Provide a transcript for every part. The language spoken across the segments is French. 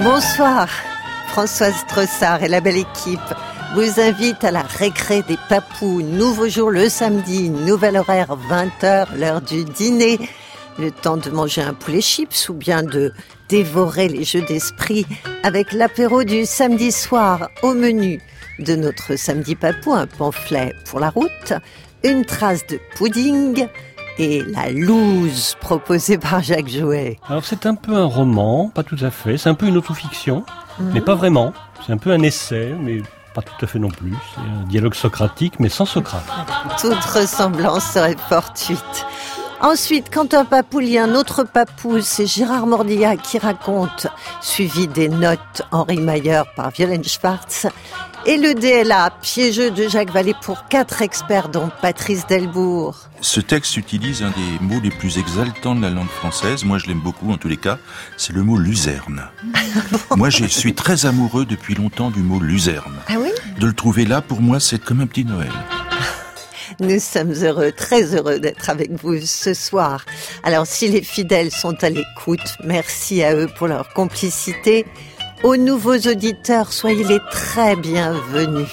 Bonsoir, Françoise Trossard et la belle équipe vous invitent à la récré des Papous. Nouveau jour le samedi, nouvel horaire 20h, l'heure du dîner. Le temps de manger un poulet chips ou bien de dévorer les jeux d'esprit avec l'apéro du samedi soir. Au menu de notre samedi papou, un pamphlet pour la route, une trace de pudding et la loose proposée par Jacques Jouet. Alors c'est un peu un roman, pas tout à fait, c'est un peu une autofiction, mais pas vraiment. C'est un peu un essai, mais pas tout à fait non plus. C'est un dialogue socratique, mais sans Socrate. Toute ressemblance serait fortuite. Ensuite, quand un papou lit un autre papou, c'est Gérard Mordillat qui raconte, suivi des notes Henri Mayer par Violaine Schwartz, et le DLA, piégeux de Jacques Vallée pour 4 experts, dont Patrice Delbourg. Ce texte utilise un des mots les plus exaltants de la langue française. Moi, je l'aime beaucoup, en tous les cas. C'est le mot luzerne. Moi, je suis très amoureux depuis longtemps du mot luzerne. Ah oui ? De le trouver là, pour moi, c'est comme un petit Noël. Nous sommes heureux, très heureux d'être avec vous ce soir. Alors, si les fidèles sont à l'écoute, merci à eux pour leur complicité. Aux nouveaux auditeurs, soyez les très bienvenus.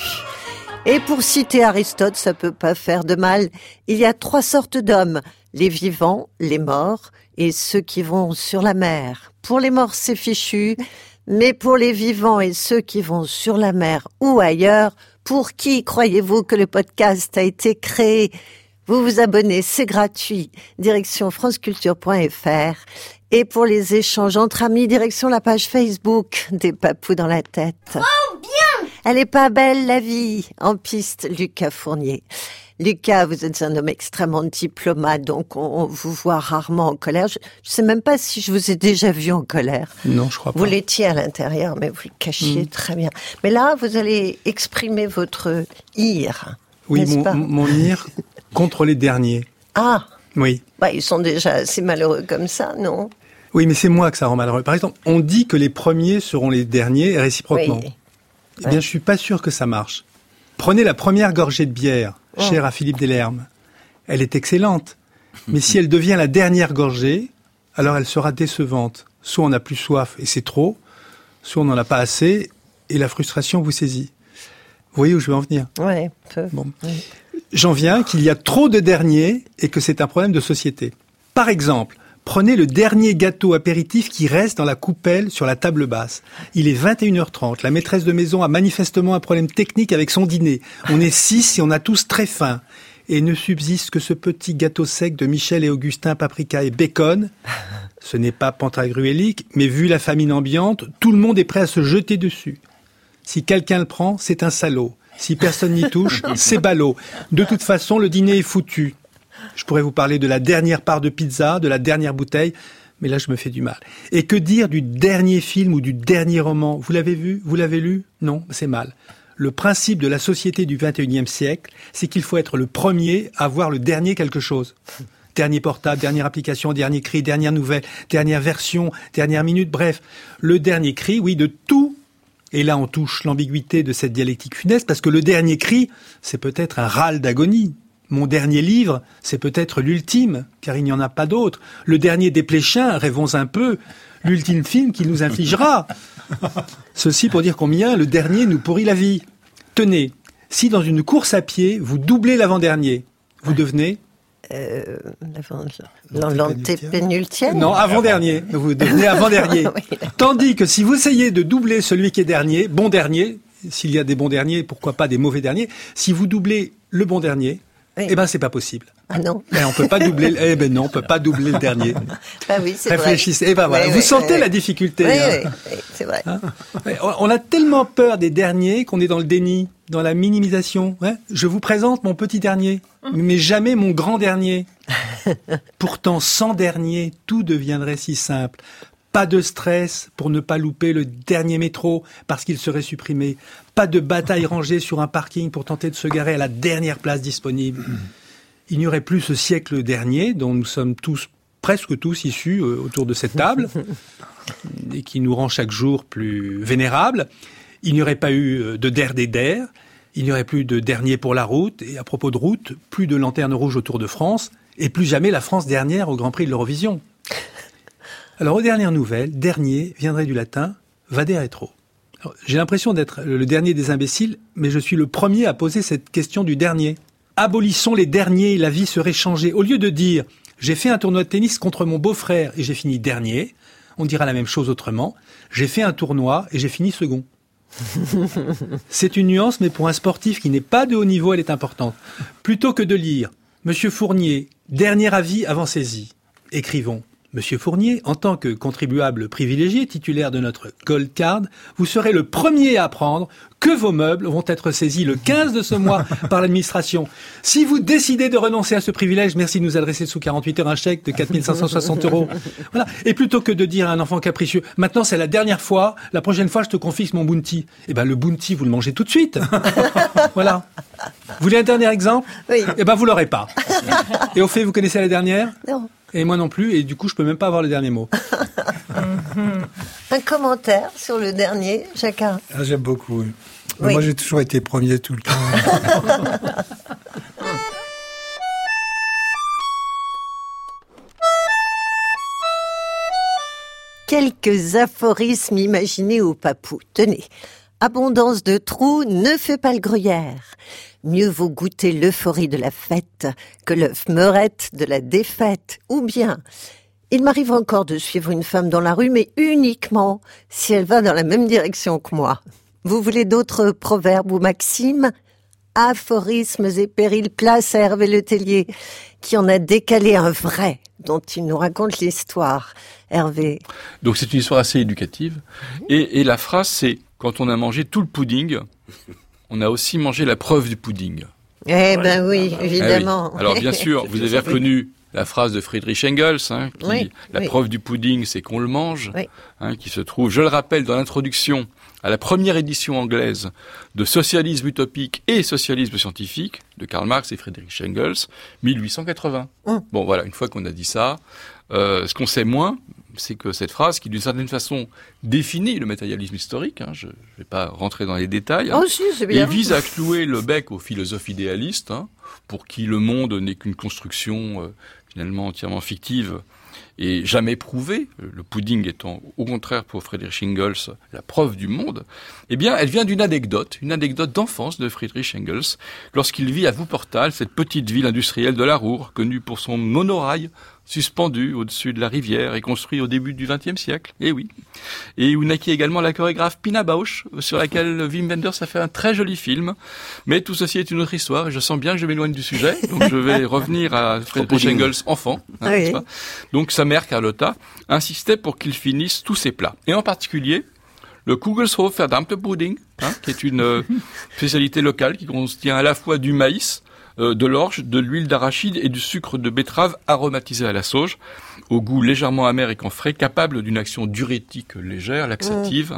Et pour citer Aristote, ça peut pas faire de mal, il y a 3 sortes d'hommes, les vivants, les morts et ceux qui vont sur la mer. Pour les morts, c'est fichu, mais pour les vivants et ceux qui vont sur la mer ou ailleurs, pour qui croyez-vous que le podcast a été créé ? Vous vous abonnez, c'est gratuit. Direction franceculture.fr. Et pour les échanges entre amis, direction la page Facebook des Papous dans la tête. Oh, bien ! Elle est pas belle, la vie. En piste, Lucas Fournier. Lucas, vous êtes un homme extrêmement diplomate, donc on vous voit rarement en colère. Je sais même pas si je vous ai déjà vu en colère. Non, je crois pas. Vous l'étiez à l'intérieur, mais vous le cachiez très bien. Mais là, vous allez exprimer votre ire. Oui, n'est-ce pas ? mon ire contre les derniers. Ah, Oui. bah, ils sont déjà assez malheureux comme ça, non ? Oui, mais c'est moi que ça rend malheureux. Par exemple, on dit que les premiers seront les derniers réciproquement. Oui. Eh bien, je suis pas sûr que ça marche. Prenez la première gorgée de bière, chère à Philippe Delerme. Elle est excellente. Mais si elle devient la dernière gorgée, alors elle sera décevante. Soit on n'a plus soif et c'est trop, soit on n'en a pas assez et la frustration vous saisit. Vous voyez où je veux en venir ? Ouais, peu. Bon. J'en viens qu'il y a trop de derniers et que c'est un problème de société. Par exemple, prenez le dernier gâteau apéritif qui reste dans la coupelle sur la table basse. Il est 21h30. La maîtresse de maison a manifestement un problème technique avec son dîner. On est 6 et on a tous très faim. Et ne subsiste que ce petit gâteau sec de Michel et Augustin, paprika et bacon. Ce n'est pas pantagruélique, mais vu la famine ambiante, tout le monde est prêt à se jeter dessus. Si quelqu'un le prend, c'est un salaud. Si personne n'y touche, c'est ballot. De toute façon, le dîner est foutu. Je pourrais vous parler de la dernière part de pizza, de la dernière bouteille, mais là je me fais du mal. Et que dire du dernier film ou du dernier roman ? Vous l'avez vu ? Vous l'avez lu ? Non, c'est mal. Le principe de la société du 21e siècle, c'est qu'il faut être le premier à voir le dernier quelque chose. Dernier portable, dernière application, dernier cri, dernière nouvelle, dernière version, dernière minute, bref. Le dernier cri, oui, de tout. Et là, on touche l'ambiguïté de cette dialectique funeste, parce que le dernier cri, c'est peut-être un râle d'agonie. Mon dernier livre, c'est peut-être l'ultime, car il n'y en a pas d'autre. Le dernier Desplechin, rêvons un peu, l'ultime film qu'il nous infligera. Ceci pour dire combien le dernier nous pourrit la vie. Tenez, si dans une course à pied, vous doublez l'avant-dernier, vous devenez... L'antépénultième ? Non, avant-dernier. Vous devenez avant-dernier. Oui. Tandis que si vous essayez de doubler celui qui est dernier, bon dernier, s'il y a des bons derniers, pourquoi pas des mauvais derniers, si vous doublez le bon dernier, oui. Eh ben c'est pas possible. Ah non. On peut pas doubler. Eh ben non, on peut pas doubler le dernier. Bah oui, c'est vrai. Réfléchissez. Eh ben voilà. Oui, vous oui, sentez oui, la difficulté. Oui, hein. oui, c'est vrai. Hein. On a tellement peur des derniers qu'on est dans le déni, dans la minimisation. Ouais. Je vous présente mon petit dernier, mais jamais mon grand dernier. Pourtant, sans dernier, tout deviendrait si simple. Pas de stress pour ne pas louper le dernier métro parce qu'il serait supprimé. Pas de bataille rangée sur un parking pour tenter de se garer à la dernière place disponible. Il n'y aurait plus ce siècle dernier dont nous sommes tous, presque tous issus autour de cette table et qui nous rend chaque jour plus vénérables. Il n'y aurait pas eu de der des der. Il n'y aurait plus de dernier pour la route. Et à propos de route, plus de lanterne rouge au Tour de France et plus jamais la France dernière au Grand Prix de l'Eurovision. Alors, aux dernières nouvelles, dernier viendrait du latin va des rétros. Alors, j'ai l'impression d'être le dernier des imbéciles, mais je suis le premier à poser cette question du dernier. Abolissons les derniers, la vie serait changée. Au lieu de dire « j'ai fait un tournoi de tennis contre mon beau-frère et j'ai fini dernier », on dira la même chose autrement. « J'ai fait un tournoi et j'ai fini second ». C'est une nuance, mais pour un sportif qui n'est pas de haut niveau, elle est importante. Plutôt que de lire « Monsieur Fournier, dernier avis avant saisie », écrivons « Monsieur Fournier, en tant que contribuable privilégié titulaire de notre Gold Card, vous serez le premier à apprendre que vos meubles vont être saisis le 15 de ce mois par l'administration. Si vous décidez de renoncer à ce privilège, merci de nous adresser sous 48 heures un chèque de 4 560 €. Voilà. Et plutôt que de dire à un enfant capricieux, maintenant c'est la dernière fois, la prochaine fois je te confisque mon bounty. Eh ben le bounty, vous le mangez tout de suite. Voilà. Vous voulez un dernier exemple? Oui. Eh ben vous l'aurez pas. Et au fait, vous connaissez la dernière? Non. Et moi non plus, et du coup, je peux même pas avoir le dernier mot. Un commentaire sur le dernier, chacun. Ah, j'aime beaucoup. Oui. Moi, j'ai toujours été premier tout le temps. Quelques aphorismes imaginés au papou. Tenez. Abondance de trous ne fait pas le gruyère. Mieux vaut goûter l'euphorie de la fête que l'œuf meurette de la défaite. Ou bien, il m'arrive encore de suivre une femme dans la rue, mais uniquement si elle va dans la même direction que moi. Vous voulez d'autres proverbes ou maximes? Aphorismes et périls, place à Hervé Letellier, qui en a décalé un vrai, dont il nous raconte l'histoire. Hervé. Donc c'est une histoire assez éducative. Et la phrase, c'est « Quand on a mangé tout le pudding, on a aussi mangé la preuve du pudding. » Eh ben oui, évidemment. Ah oui. Alors bien sûr, vous avez reconnu la phrase de Friedrich Engels, qui la preuve du pudding, c'est qu'on le mange, qui se trouve, je le rappelle, dans l'introduction à la première édition anglaise de Socialisme utopique et Socialisme scientifique de Karl Marx et Friedrich Engels, 1880. Bon voilà, une fois qu'on a dit ça, ce qu'on sait moins, c'est que cette phrase, qui d'une certaine façon définit le matérialisme historique, je ne vais pas rentrer dans les détails, si, c'est bien. et vise à clouer le bec aux philosophes idéalistes, pour qui le monde n'est qu'une construction finalement entièrement fictive et jamais prouvée, le pudding étant au contraire pour Friedrich Engels la preuve du monde. Eh bien, elle vient d'une anecdote d'enfance de Friedrich Engels, lorsqu'il vit à Wuppertal, cette petite ville industrielle de la Ruhr, connue pour son monorail suspendu au-dessus de la rivière et construit au début du XXe siècle. Eh oui. Et où naquit également la chorégraphe Pina Bausch, sur laquelle Wim Wenders a fait un très joli film. Mais tout ceci est une autre histoire et je sens bien que je m'éloigne du sujet. Donc je vais revenir à Friedrich Engels enfant. N'est-ce pas ? Donc sa mère, Carlotta, insistait pour qu'il finisse tous ses plats. Et en particulier, le Kugelshof verdammte Pudding, qui est une spécialité locale qui contient à la fois du maïs, de l'orge, de l'huile d'arachide et du sucre de betterave aromatisé à la sauge, au goût légèrement amer et camphré, capable d'une action diurétique légère, laxative,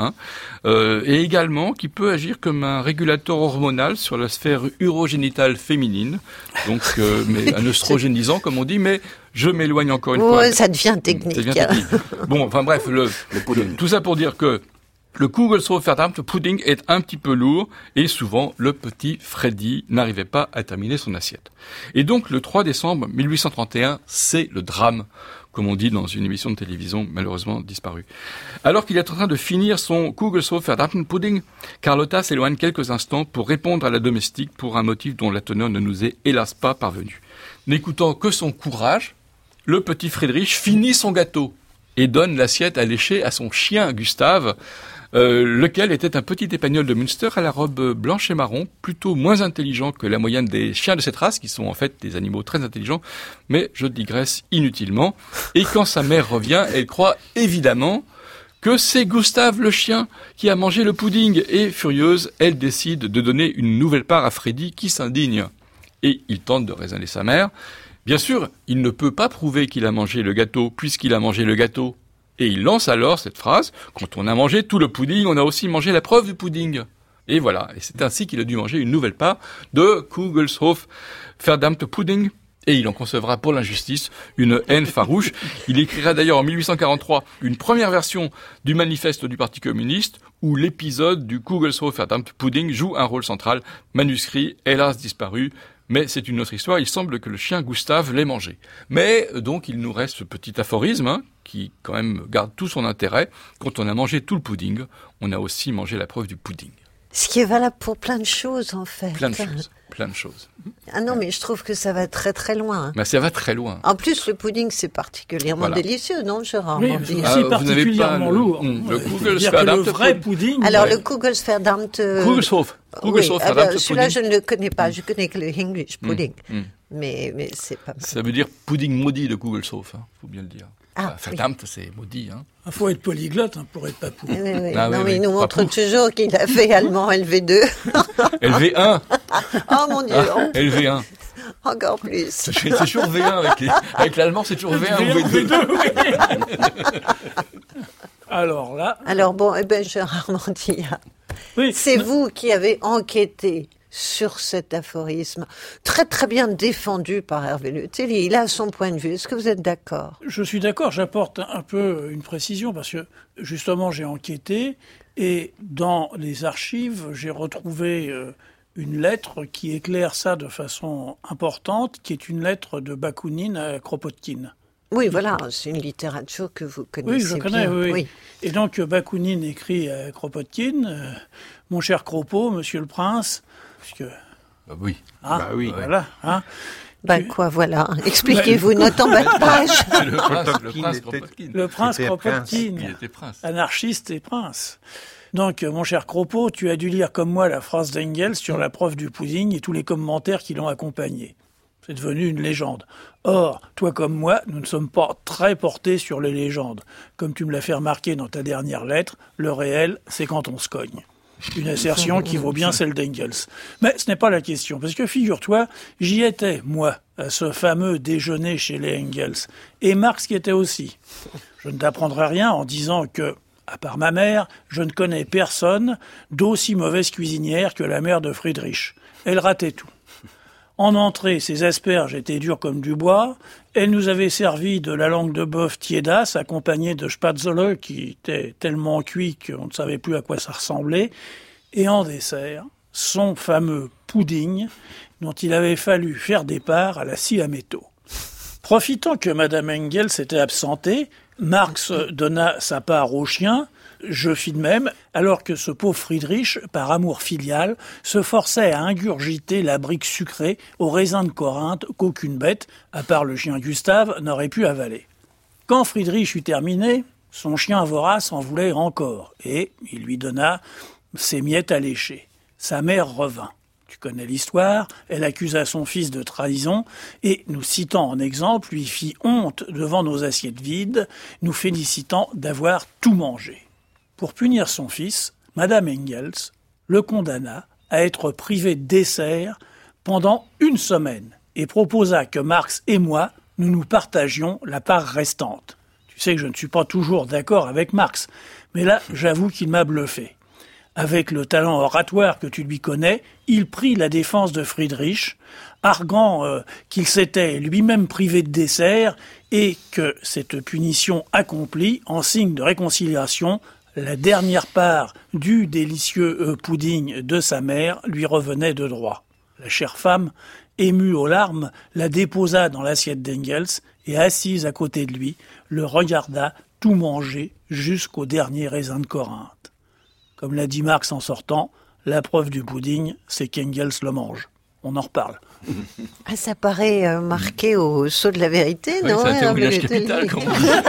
et également qui peut agir comme un régulateur hormonal sur la sphère urogénitale féminine, donc mais un œstrogénisant comme on dit, mais je m'éloigne encore une fois. Ça devient technique. Bon, enfin bref, tout ça pour dire que le Kugelshof verdammte Pudding est un petit peu lourd et souvent le petit Freddy n'arrivait pas à terminer son assiette. Et donc le 3 décembre 1831, c'est le drame, comme on dit dans une émission de télévision malheureusement disparue. Alors qu'il est en train de finir son Kugelshof verdammte Pudding, Carlotta s'éloigne quelques instants pour répondre à la domestique pour un motif dont la teneur ne nous est hélas pas parvenue. N'écoutant que son courage, le petit Friedrich finit son gâteau et donne l'assiette à lécher à son chien Gustave, lequel était un petit épagnol de Münster à la robe blanche et marron, plutôt moins intelligent que la moyenne des chiens de cette race, qui sont en fait des animaux très intelligents, mais je digresse inutilement. Et quand sa mère revient, elle croit évidemment que c'est Gustave le chien qui a mangé le pudding, et furieuse, elle décide de donner une nouvelle part à Freddy qui s'indigne. Et il tente de raisonner sa mère. Bien sûr, il ne peut pas prouver qu'il a mangé le gâteau, puisqu'il a mangé le gâteau. Et il lance alors cette phrase, quand on a mangé tout le pudding, on a aussi mangé la preuve du pudding. Et voilà, et c'est ainsi qu'il a dû manger une nouvelle part de Kugelshof verdammte Pudding. Et il en concevra pour l'injustice une haine farouche. Il écrira d'ailleurs en 1843 une première version du manifeste du Parti communiste, où l'épisode du Kugelshof verdammte Pudding joue un rôle central, manuscrit hélas disparu, Mais c'est une autre histoire. Il semble que le chien Gustave l'ait mangé. Mais donc il nous reste ce petit aphorisme qui quand même garde tout son intérêt. Quand on a mangé tout le pudding, on a aussi mangé la preuve du pudding. Ce qui est valable pour plein de choses, en fait. Plein de choses. Ah non, mais je trouve que ça va très très loin. Mais ça va très loin. En plus, le pudding, c'est particulièrement délicieux, non, Gérard? Oui, c'est aussi particulièrement lourd. Le Kugelsverdammte le vrai pudding. Alors, le Kugelsverdammte... Kugelshof. Celui-là, je ne le connais pas. Je connais que le English pudding. Mais c'est pas mal. Ça veut dire pudding maudit, le Kugelshof, faut bien le dire. Verdammte, c'est maudit. Il faut être polyglotte pour être papou. Mais il nous montre toujours qu'il a fait allemand LV2. LV1. Oh mon Dieu. LV1. Encore plus. C'est toujours V1 avec l'allemand, c'est toujours V1 ou V2. Alors là. Alors bon, Gérard Mantilla, c'est vous qui avez enquêté sur cet aphorisme, très très bien défendu par Hervé Le Tellier. Il a son point de vue. Est-ce que vous êtes d'accord? Je suis d'accord. J'apporte un peu une précision parce que justement j'ai enquêté et dans les archives j'ai retrouvé une lettre qui éclaire ça de façon importante, qui est une lettre de Bakounine à Kropotkin. Oui, voilà, c'est une littérature que vous connaissez bien. Oui, je connais, oui. Et donc Bakounine écrit à Kropotkin, mon cher Kropo, monsieur le prince, puisque... oui. Voilà. Voilà. Expliquez-vous, note en bas de page. C'est le prince Kropotkin. Le prince Kropotkin, il était prince. Anarchiste et prince. Donc, mon cher Kropo, tu as dû lire comme moi la phrase d'Engels sur la preuve du pudding et tous les commentaires qui l'ont accompagné. C'est devenu une légende. Or, toi comme moi, nous ne sommes pas très portés sur les légendes. Comme tu me l'as fait remarquer dans ta dernière lettre, le réel, c'est quand on se cogne. Une assertion qui vaut bien celle d'Engels. Mais ce n'est pas la question, parce que figure-toi, j'y étais, moi, à ce fameux déjeuner chez les Engels. Et Marx y était aussi. Je ne t'apprendrai rien en disant que, à part ma mère, je ne connais personne d'aussi mauvaise cuisinière que la mère de Friedrich. Elle ratait tout. En entrée, ses asperges étaient dures comme du bois. Elle nous avait servi de la langue de bœuf tiédasse, accompagnée de spätzle qui était tellement cuit qu'on ne savait plus à quoi ça ressemblait. Et en dessert, son fameux pudding dont il avait fallu faire des parts à la scie à métaux. Profitant que Madame Engels s'était absentée, Marx donna sa part au chien. Je fis de même, alors que ce pauvre Friedrich, par amour filial, se forçait à ingurgiter la brique sucrée au raisin de Corinthe qu'aucune bête, à part le chien Gustave, n'aurait pu avaler. Quand Friedrich eut terminé, son chien vorace en voulait encore, et il lui donna ses miettes à lécher. Sa mère revint. Tu connais l'histoire, elle accusa son fils de trahison, et, nous citant en exemple, lui fit honte devant nos assiettes vides, nous félicitant d'avoir tout mangé. Pour punir son fils, Madame Engels le condamna à être privé de dessert pendant 1 semaine et proposa que Marx et moi, nous partagions la part restante. Tu sais que je ne suis pas toujours d'accord avec Marx, mais là, j'avoue qu'il m'a bluffé. Avec le talent oratoire que tu lui connais, il prit la défense de Friedrich, arguant qu'il s'était lui-même privé de dessert et que cette punition accomplie, en signe de réconciliation, la dernière part du délicieux pudding de sa mère lui revenait de droit. La chère femme, émue aux larmes, la déposa dans l'assiette d'Engels et, assise à côté de lui, le regarda tout manger jusqu'au dernier raisin de Corinthe. Comme l'a dit Marx en sortant, la preuve du pudding, c'est qu'Engels le mange. On en reparle. Ah, ça paraît marqué au sceau de la vérité, oui, non? C'est un témoignage capital, comme on dit.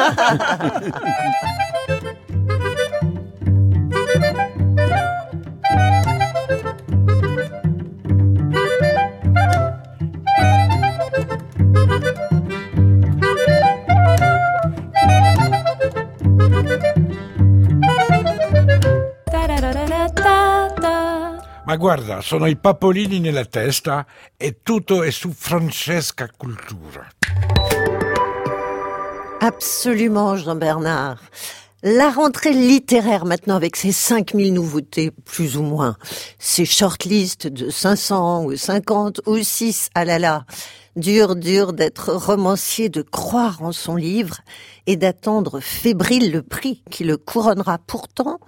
Ma guarda, sono i papolini nella testa e tutto è su Francesca Cultura. Absolument, Jean-Bernard. La rentrée littéraire maintenant avec ses 5000 nouveautés, plus ou moins. Ces shortlists de 500 ou 50 ou 6, ah là là. Dur d'être romancier, de croire en son livre et d'attendre fébrile le prix qui le couronnera. Pourtant,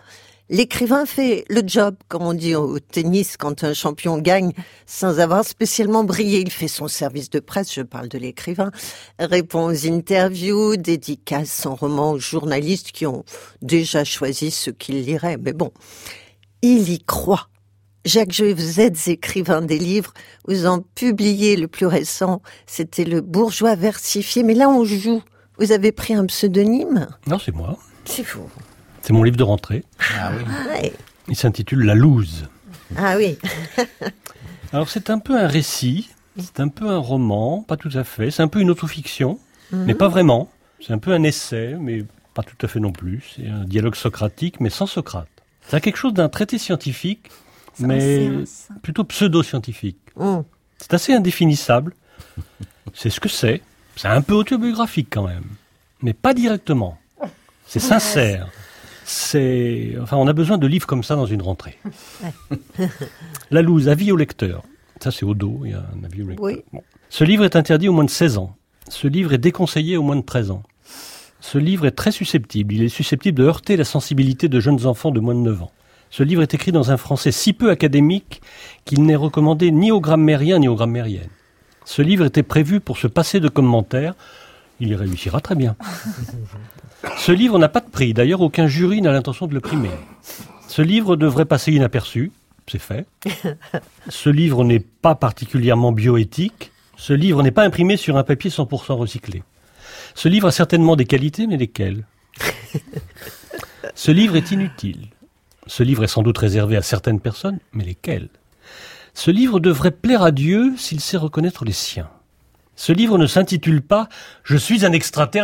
L'écrivain fait le job, comme on dit au tennis quand un champion gagne, sans avoir spécialement brillé. Il fait son service de presse, je parle de l'écrivain, répond aux interviews, dédicace son roman aux journalistes qui ont déjà choisi ce qu'ils liraient. Mais bon, il y croit. Jacques Jouet, vous êtes écrivain des livres, vous en publiez le plus récent, c'était Le Bourgeois versifié, mais là on joue. Vous avez pris un pseudonyme ? Non, c'est moi. C'est fou. C'est mon livre de rentrée. Ah oui. Ouais. Il s'intitule La Loose. Ah oui. Alors c'est un peu un récit, c'est un peu un roman, pas tout à fait. C'est un peu une autofiction, mais pas vraiment. C'est un peu un essai, mais pas tout à fait non plus. C'est un dialogue socratique, mais sans Socrate. C'est quelque chose d'un traité scientifique, mais plutôt pseudo-scientifique. C'est assez indéfinissable. C'est ce que c'est. C'est un peu autobiographique quand même, mais pas directement. C'est sincère. Enfin, on a besoin de livres comme ça dans une rentrée. La Loose, avis au lecteur. Ça, c'est au dos, il y a un avis au lecteur. Oui. Bon. Ce livre est interdit aux moins de 16 ans. Ce livre est déconseillé aux moins de 13 ans. Ce livre est très susceptible. Il est susceptible de heurter la sensibilité de jeunes enfants de moins de 9 ans. Ce livre est écrit dans un français si peu académique qu'il n'est recommandé ni aux grammairiens ni aux grammairiennes. Ce livre était prévu pour se passer de commentaires. Il y réussira très bien. Ce livre n'a pas de prix. D'ailleurs, aucun jury n'a l'intention de le primer. Ce livre devrait passer inaperçu. C'est fait. Ce livre n'est pas particulièrement bioéthique. Ce livre n'est pas imprimé sur un papier 100% recyclé. Ce livre a certainement des qualités, mais lesquelles ? Ce livre est inutile. Ce livre est sans doute réservé à certaines personnes, mais lesquelles ? Ce livre devrait plaire à Dieu s'il sait reconnaître les siens. Ce livre ne s'intitule pas « Je suis un extraterrestre ».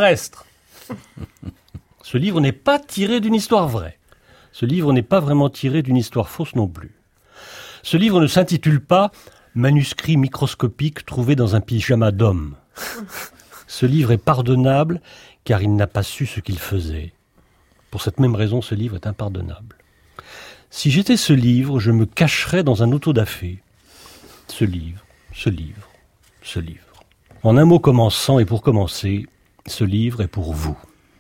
Ce livre n'est pas tiré d'une histoire vraie. Ce livre n'est pas vraiment tiré d'une histoire fausse non plus. Ce livre ne s'intitule pas « Manuscrit microscopique trouvé dans un pyjama d'homme ». Ce livre est pardonnable car il n'a pas su ce qu'il faisait. Pour cette même raison, ce livre est impardonnable. Si j'étais ce livre, je me cacherais dans un autodafé. Ce livre, ce livre, ce livre. En un mot commençant et pour commencer, ce livre est pour vous.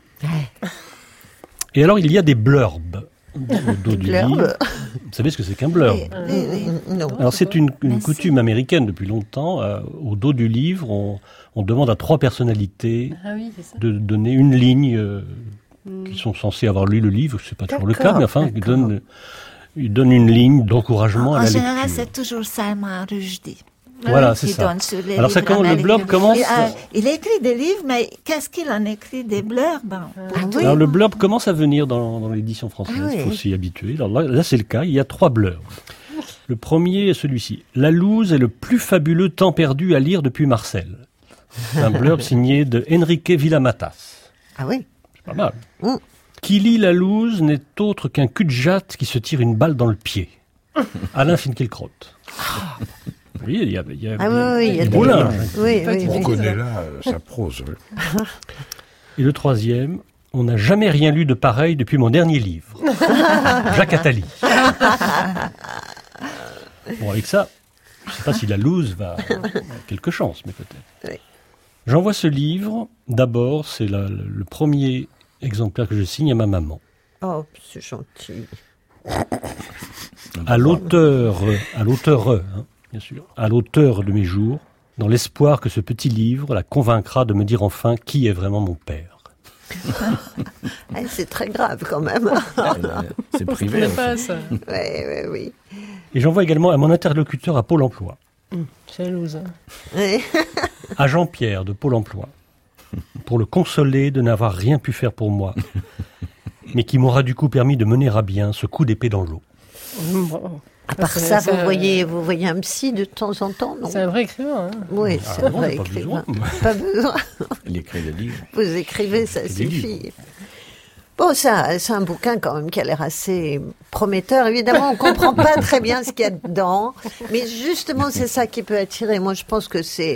Et alors, il y a des blurbs au dos du livre. Vous savez ce que c'est qu'un blurb ? Non. Alors, c'est une coutume américaine depuis longtemps. Au dos du livre, on demande à 3 personnalités de donner une ligne qui sont censés avoir lu le livre. Ce n'est pas toujours le cas, mais enfin, ils donnent une ligne d'encouragement à la lecture. En général, c'est toujours Salman Rushdie. Voilà, c'est ça. Alors, le blurb commence... Il écrit des livres, mais qu'est-ce qu'il en écrit des blurbs ? Alors, le blurb commence à venir dans l'édition française. Il faut s'y habituer. Alors là, c'est le cas. Il y a 3 blurbs. Le premier est celui-ci. La Loose est le plus fabuleux temps perdu à lire depuis Marcel. C'est un blurb signé de Enrique Villamatas. Ah oui. C'est pas mal. Qui lit La Loose n'est autre qu'un cul-de-jatte qui se tire une balle dans le pied. Alain Finkielkraut. Oui, il y a il y a du boulin. On reconnaît là sa prose. Oui. Et le troisième, on n'a jamais rien lu de pareil depuis mon dernier livre. Jacques Attali. Bon, avec ça, je ne sais pas si La Loose va avoir quelque chance, mais peut-être. Oui. J'envoie ce livre, d'abord, c'est le premier exemplaire que je signe à ma maman. Oh, c'est gentil. À l'auteur, bien sûr, à l'auteur de mes jours, dans l'espoir que ce petit livre la convaincra de me dire enfin qui est vraiment mon père. C'est très grave quand même. C'est privé. Ça. Oui. Et j'envoie également à mon interlocuteur à Pôle emploi. C'est loose. À Jean-Pierre de Pôle emploi. Pour le consoler de n'avoir rien pu faire pour moi, mais qui m'aura du coup permis de mener à bien ce coup d'épée dans l'eau. À part ça, vous voyez un psy de temps en temps, non ? C'est un vrai écrivain. Hein. Oui, c'est un vrai écrivain. Pas besoin. Il écrit des livres. Vous écrivez, ça suffit. Bon, c'est un bouquin quand même qui a l'air assez prometteur. Évidemment, on ne comprend pas très bien ce qu'il y a dedans, mais justement, c'est ça qui peut attirer. Moi, je pense que c'est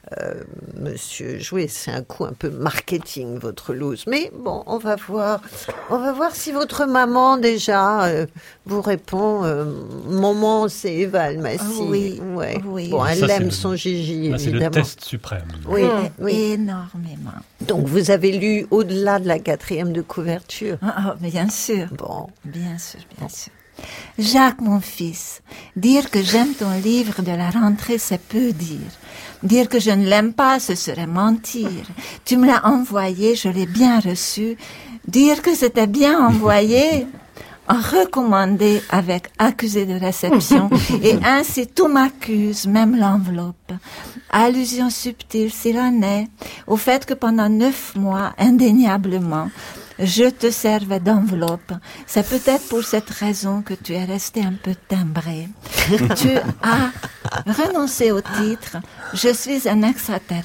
Monsieur Jouet, c'est un coup un peu marketing, votre loose. Mais bon, on va voir si votre maman, déjà, vous répond. Maman, c'est Eva Almassi. Oui, ouais. oui. Bon, elle Ça, aime c'est son Gigi, Là, c'est évidemment. le test suprême. Oui, oui. Énormément. Donc, vous avez lu au-delà de la 4e de couverture. Bien sûr. Bon. Bien sûr, bien sûr. Jacques, mon fils, dire que j'aime ton livre de la rentrée, c'est peu dire. Dire que je ne l'aime pas, ce serait mentir. Tu me l'as envoyé, je l'ai bien reçu. Dire que c'était bien envoyé, recommandé avec accusé de réception, et ainsi tout m'accuse, même l'enveloppe. Allusion subtile, s'il en est, au fait que pendant 9 mois, indéniablement, je te servais d'enveloppe. C'est peut-être pour cette raison que tu es resté un peu timbré. Tu as renoncé au titre « Je suis un extraterrestre ».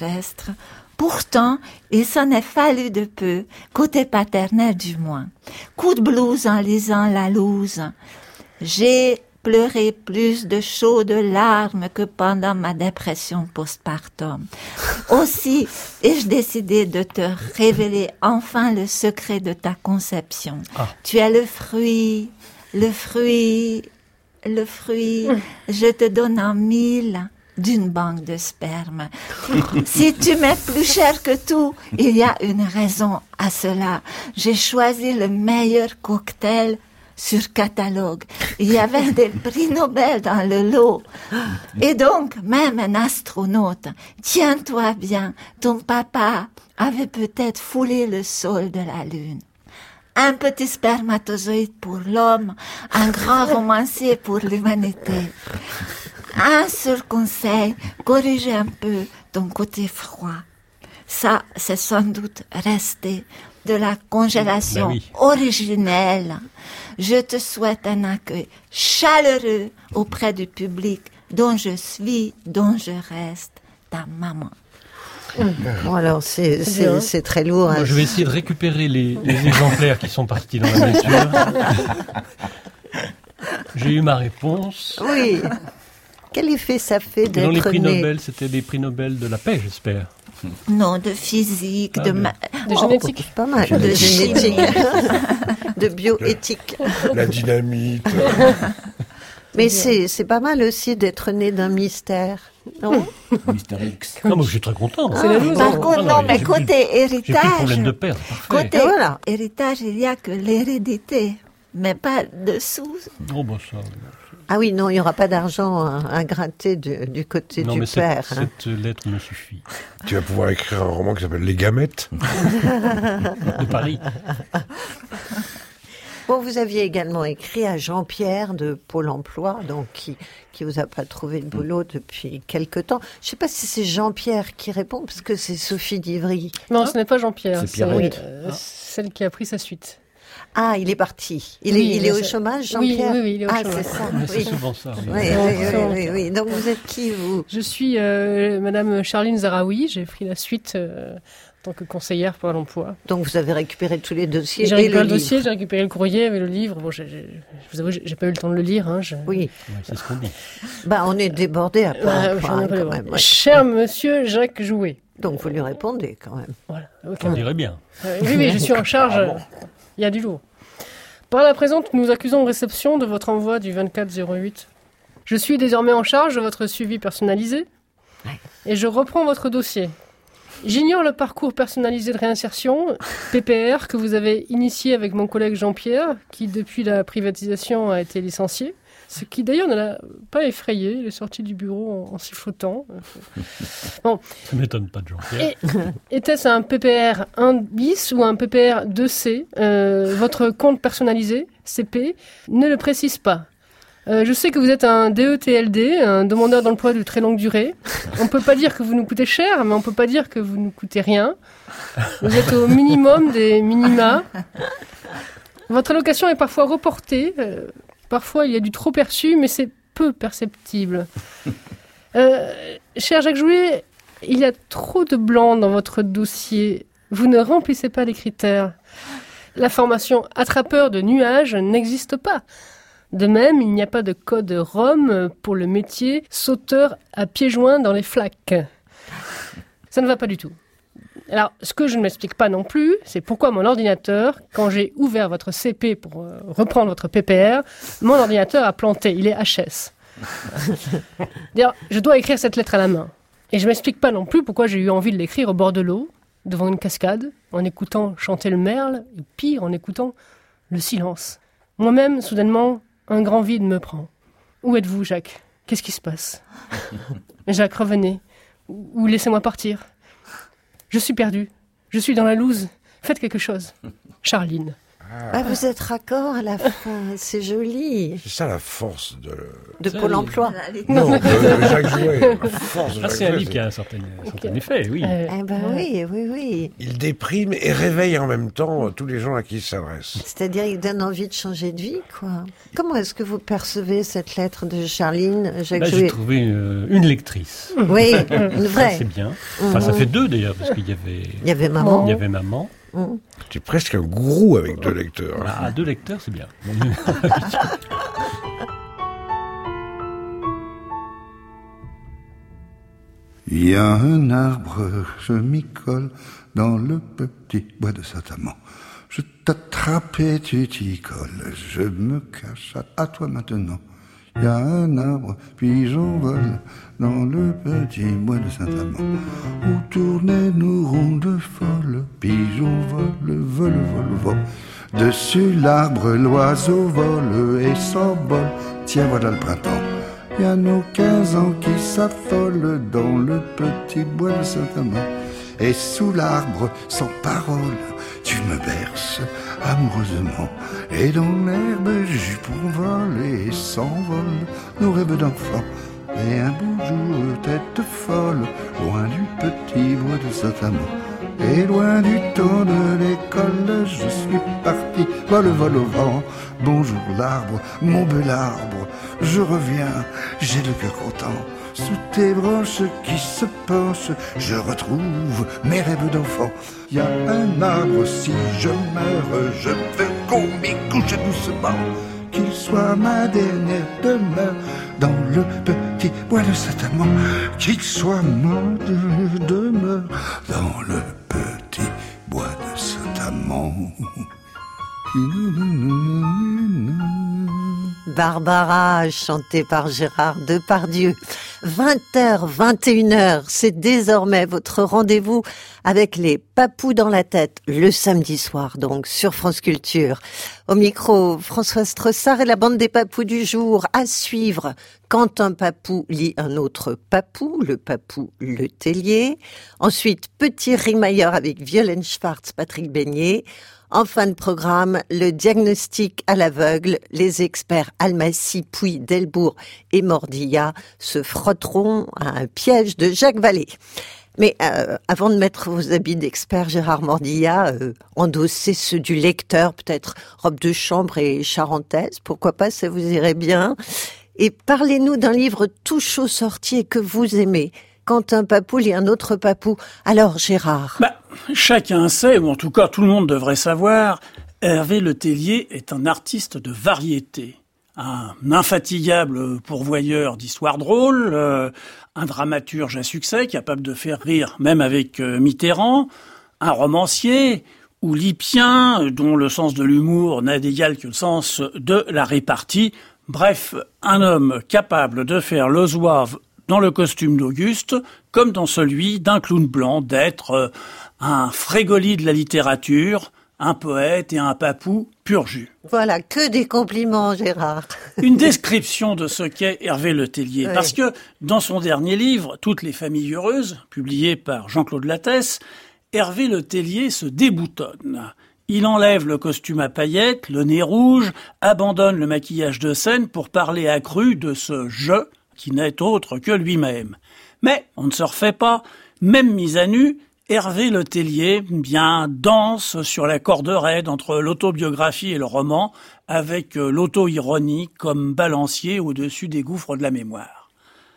Pourtant, il s'en est fallu de peu, côté paternel du moins. Coup de blues en lisant La Loose. J'ai pleuré plus de chaudes larmes que pendant ma dépression postpartum. Aussi, ai-je décidé de te révéler enfin le secret de ta conception. Tu es le fruit, je te donne en 1000 d'une banque de sperme. Si tu m'es plus cher que tout, il y a une raison à cela. J'ai choisi le meilleur cocktail sur catalogue. Il y avait des prix Nobel dans le lot. Et donc, même un astronaute, tiens-toi bien, ton papa avait peut-être foulé le sol de la Lune. Un petit spermatozoïde pour l'homme, un grand romancier pour l'humanité. Un seul conseil, corriger un peu ton côté froid. Ça, c'est sans doute resté de la congélation originelle. Je te souhaite un accueil chaleureux auprès du public dont je suis, dont je reste, ta maman. Bon, alors, c'est très lourd. Moi, je vais essayer de récupérer les exemplaires qui sont partis dans la nature. J'ai eu ma réponse. Oui. Quel effet ça fait d'être né? Dans les prix Nobel, c'était des prix Nobel de la paix, j'espère. Non, de physique, de génétique. Pas mal. De génétique. De bioéthique. La dynamite. Mais c'est pas mal aussi d'être né d'un mystère, non? Mystère X. Non, moi je suis très content. C'est la loose. Par contre, non, mais côté héritage. J'ai plus de problème de père. Côté héritage, il n'y a que l'hérédité, mais pas de sous. Oh, bah ça. Ah oui, non, il n'y aura pas d'argent à gratter du côté du père. Cette lettre me suffit. Tu vas pouvoir écrire un roman qui s'appelle Les Gamètes. De Paris. Bon, vous aviez également écrit à Jean-Pierre de Pôle emploi, donc qui vous a pas trouvé de boulot depuis quelque temps. Je ne sais pas si c'est Jean-Pierre qui répond, parce que c'est Sophie d'Ivry. Non, ce n'est pas Jean-Pierre. C'est Pierrette. Celle qui a pris sa suite. Ah, il est parti. Il est au chômage, Jean-Pierre? Oui, il est au chômage. Ah, c'est ça. C'est souvent ça. Oui. Donc vous êtes qui, vous? Je suis Madame Charline Zaraoui. J'ai pris la suite en tant que conseillère pour l'emploi. Donc vous avez récupéré tous les dossiers. J'ai récupéré le dossier, j'ai récupéré le courrier avec le livre. Bon, je vous avoue, j'ai pas eu le temps de le lire. Oui. C'est ce qu'on dit. On est débordé à part quand même. Ouais. Cher Monsieur Jacques Jouet. Donc vous lui répondez quand même. Voilà. On dirait bien. Oui, je suis en charge. Il y a du lourd. Par la présente, nous accusons de réception de votre envoi du 24/08. Je suis désormais en charge de votre suivi personnalisé et je reprends votre dossier. J'ignore le parcours personnalisé de réinsertion, PPR, que vous avez initié avec mon collègue Jean-Pierre, qui depuis la privatisation a été licencié. Ce qui d'ailleurs ne l'a pas effrayé, il est sorti du bureau en sifflotant. Bon. Ça ne m'étonne pas de Jean-Pierre. Était-ce un PPR 1 bis ou un PPR 2C votre compte personnalisé, CP, ne le précise pas. Je sais que vous êtes un DETLD, un demandeur d'emploi de très longue durée. On ne peut pas dire que vous nous coûtez cher, mais on ne peut pas dire que vous ne coûtez rien. Vous êtes au minimum des minima. Votre allocation est parfois reportée. Parfois, il y a du trop perçu, mais c'est peu perceptible. Cher Jacques Jouet, il y a trop de blancs dans votre dossier. Vous ne remplissez pas les critères. La formation attrapeur de nuages n'existe pas. De même, il n'y a pas de code ROM pour le métier sauteur à pieds joints dans les flaques. Ça ne va pas du tout. Alors, ce que je ne m'explique pas non plus, c'est pourquoi mon ordinateur, quand j'ai ouvert votre CP pour reprendre votre PPR, mon ordinateur a planté, il est HS. D'ailleurs, je dois écrire cette lettre à la main. Et je ne m'explique pas non plus pourquoi j'ai eu envie de l'écrire au bord de l'eau, devant une cascade, en écoutant chanter le merle, et pire, en écoutant le silence. Moi-même, soudainement, un grand vide me prend. Où êtes-vous, Jacques ? Qu'est-ce qui se passe ? Jacques, revenez. Ou laissez-moi partir. Je suis perdu. Je suis dans la loose. Faites quelque chose. Charline. Ah, vous êtes raccord à la fin, c'est joli. C'est ça la force de Pôle emploi. Non, de Jacques Jouet. La force de Jacques c'est un livre qui a un certain effet, oui. Oui. Il déprime et réveille en même temps tous les gens à qui il s'adresse. C'est-à-dire, il donne envie de changer de vie, quoi. Comment est-ce que vous percevez cette lettre de Charline, Jacques Jouet ? J'ai trouvé une lectrice. Oui, une vraie. Ça, c'est bien. Enfin, ça fait deux d'ailleurs, parce qu'il y avait... Il y avait maman. Il y avait maman. Tu es presque un gourou avec 2 lecteurs. Ah, 2 lecteurs, c'est bien. Il y a un arbre, je m'y colle dans le petit bois de Saint-Amand. Je t'attrape et tu t'y colles, je me cache à toi maintenant. Il y a un arbre, puis j'envole dans le petit bois de Saint-Amand, où tournaient nos rondes folles, pigeons vol. Dessus l'arbre, l'oiseau vole et s'envole, tiens voilà le printemps. Il y a nos 15 ans qui s'affolent dans le petit bois de Saint-Amand. Et sous l'arbre, sans parole, tu me berces amoureusement. Et dans l'herbe, jupon vole et s'envole nos rêves d'enfants. Et un beau jour, tête folle, loin du petit bois de Saint-Amand. Et loin du temps de l'école, je suis parti, vol au vent. Bonjour l'arbre, mon bel arbre, je reviens, j'ai le cœur content. Sous tes branches qui se penchent, je retrouve mes rêves d'enfant. Il y a un arbre, si je meurs, je veux qu'on m'y couche doucement. Qu'il soit ma dernière demeure dans le petit bois de Saint-Amand. Qu'il soit ma dernière demeure dans le petit bois de Saint-Amand. Barbara, chantée par Gérard Depardieu. 20h, 21h, c'est désormais votre rendez-vous avec les papous dans la tête, le samedi soir donc, sur France Culture. Au micro, Françoise Tressard et la bande des papous du jour. À suivre, quand un papou lit un autre papou, le papou Le Tellier. Ensuite, petit rimailleur avec Violaine Schwartz, Patrick Beignet. En fin de programme, le diagnostic à l'aveugle. Les experts Almassi, Puy, Delbourg et Mordilla se frotteront à un piège de Jacques Vallée. Mais avant de mettre vos habits d'expert, Gérard Mordilla, endossez ceux du lecteur, peut-être robe de chambre et charentaise, pourquoi pas, ça vous irait bien. Et parlez-nous d'un livre tout chaud sorti et que vous aimez. Quand un papou lit un autre papou. Alors, Gérard. Chacun sait, ou en tout cas tout le monde devrait savoir, Hervé Le Tellier est un artiste de variété. Un infatigable pourvoyeur d'histoires drôles, un dramaturge à succès capable de faire rire même avec Mitterrand, un romancier, oulipien dont le sens de l'humour n'a d'égal que le sens de la répartie. Bref, un homme capable de faire le zouave dans le costume d'Auguste, comme dans celui d'un clown blanc, d'être un Frégoli de la littérature, un poète et un papou pur jus. Voilà, que des compliments, Gérard. Une description de ce qu'est Hervé Le Tellier. Oui. Parce que dans son dernier livre, Toutes les familles heureuses, publié par Jean-Claude Lattès, Hervé Le Tellier se déboutonne. Il enlève le costume à paillettes, le nez rouge, abandonne le maquillage de scène pour parler accru de ce « je » qui n'est autre que lui-même. Mais on ne se refait pas. Même mis à nu, Hervé Le Tellier danse sur la corde raide entre l'autobiographie et le roman, avec l'auto-ironie comme balancier au-dessus des gouffres de la mémoire.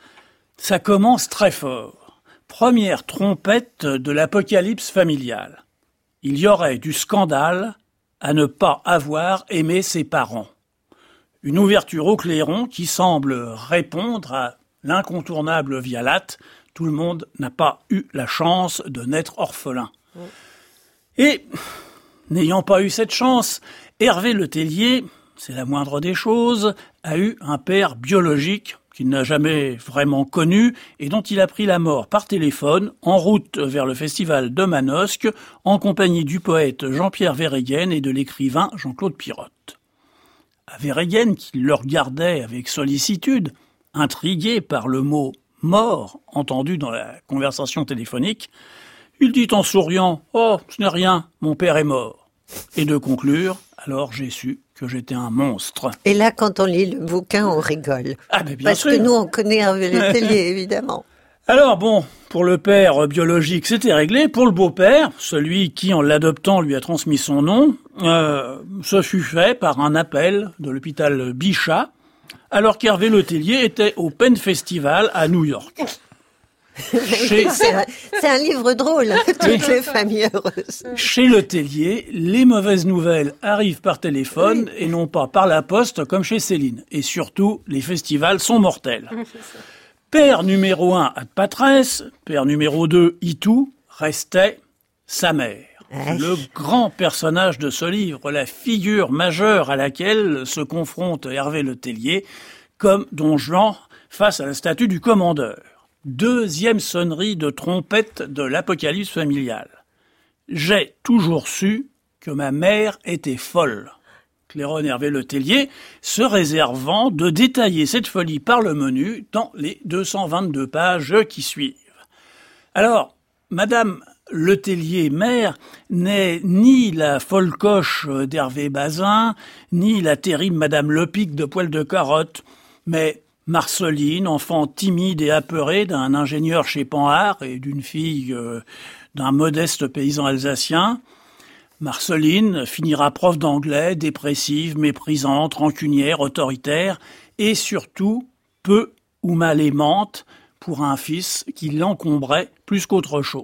Ça commence très fort. Première trompette de l'apocalypse familiale. Il y aurait du scandale à ne pas avoir aimé ses parents. Une ouverture au clairon qui semble répondre à l'incontournable Vialat, Tout le monde n'a pas eu la chance de naître orphelin. Et, n'ayant pas eu cette chance, Hervé Letellier, c'est la moindre des choses, a eu un père biologique qu'il n'a jamais vraiment connu et dont il a pris la mort par téléphone en route vers le festival de Manosque en compagnie du poète Jean-Pierre Verhegen et de l'écrivain Jean-Claude Pirotte. À Verhegen, qui le regardait avec sollicitude, intrigué par le mot « mort » entendu dans la conversation téléphonique, il dit en souriant « Oh, ce n'est rien, mon père est mort ». Et de conclure « Alors j'ai su que j'étais un monstre ». Et là, quand on lit le bouquin, on rigole. Ah, mais bien Parce sûr. que nous, on connaît Hervé Letellier, évidemment. Alors bon, pour le père biologique, c'était réglé. Pour le beau-père, celui qui, en l'adoptant, lui a transmis son nom, ce fut fait par un appel de l'hôpital Bichat, alors qu'Hervé Letellier était au Penn Festival à New York. C'est un livre drôle, toutes les familles heureuses. Chez Letellier, les mauvaises nouvelles arrivent par téléphone et non pas par la poste comme chez Céline. Et surtout, les festivals sont mortels. Père numéro 1 à Patresse, père numéro 2 Itou, restait sa mère. Le grand personnage de ce livre, la figure majeure à laquelle se confronte Hervé Letellier, comme Don Juan face à la statue du commandeur. Deuxième sonnerie de trompette de l'apocalypse familiale. J'ai toujours su que ma mère était folle. Claironne Hervé Letellier, se réservant de détailler cette folie par le menu dans les 222 pages qui suivent. Alors, Madame Letellier, mère, n'est ni la folle coche d'Hervé Bazin, ni la terrible Madame Lepic de Poil de Carotte, mais Marceline, enfant timide et apeurée d'un ingénieur chez Panhard et d'une fille d'un modeste paysan alsacien. Marceline finira prof d'anglais, dépressive, méprisante, rancunière, autoritaire et surtout peu ou mal aimante pour un fils qui l'encombrait plus qu'autre chose.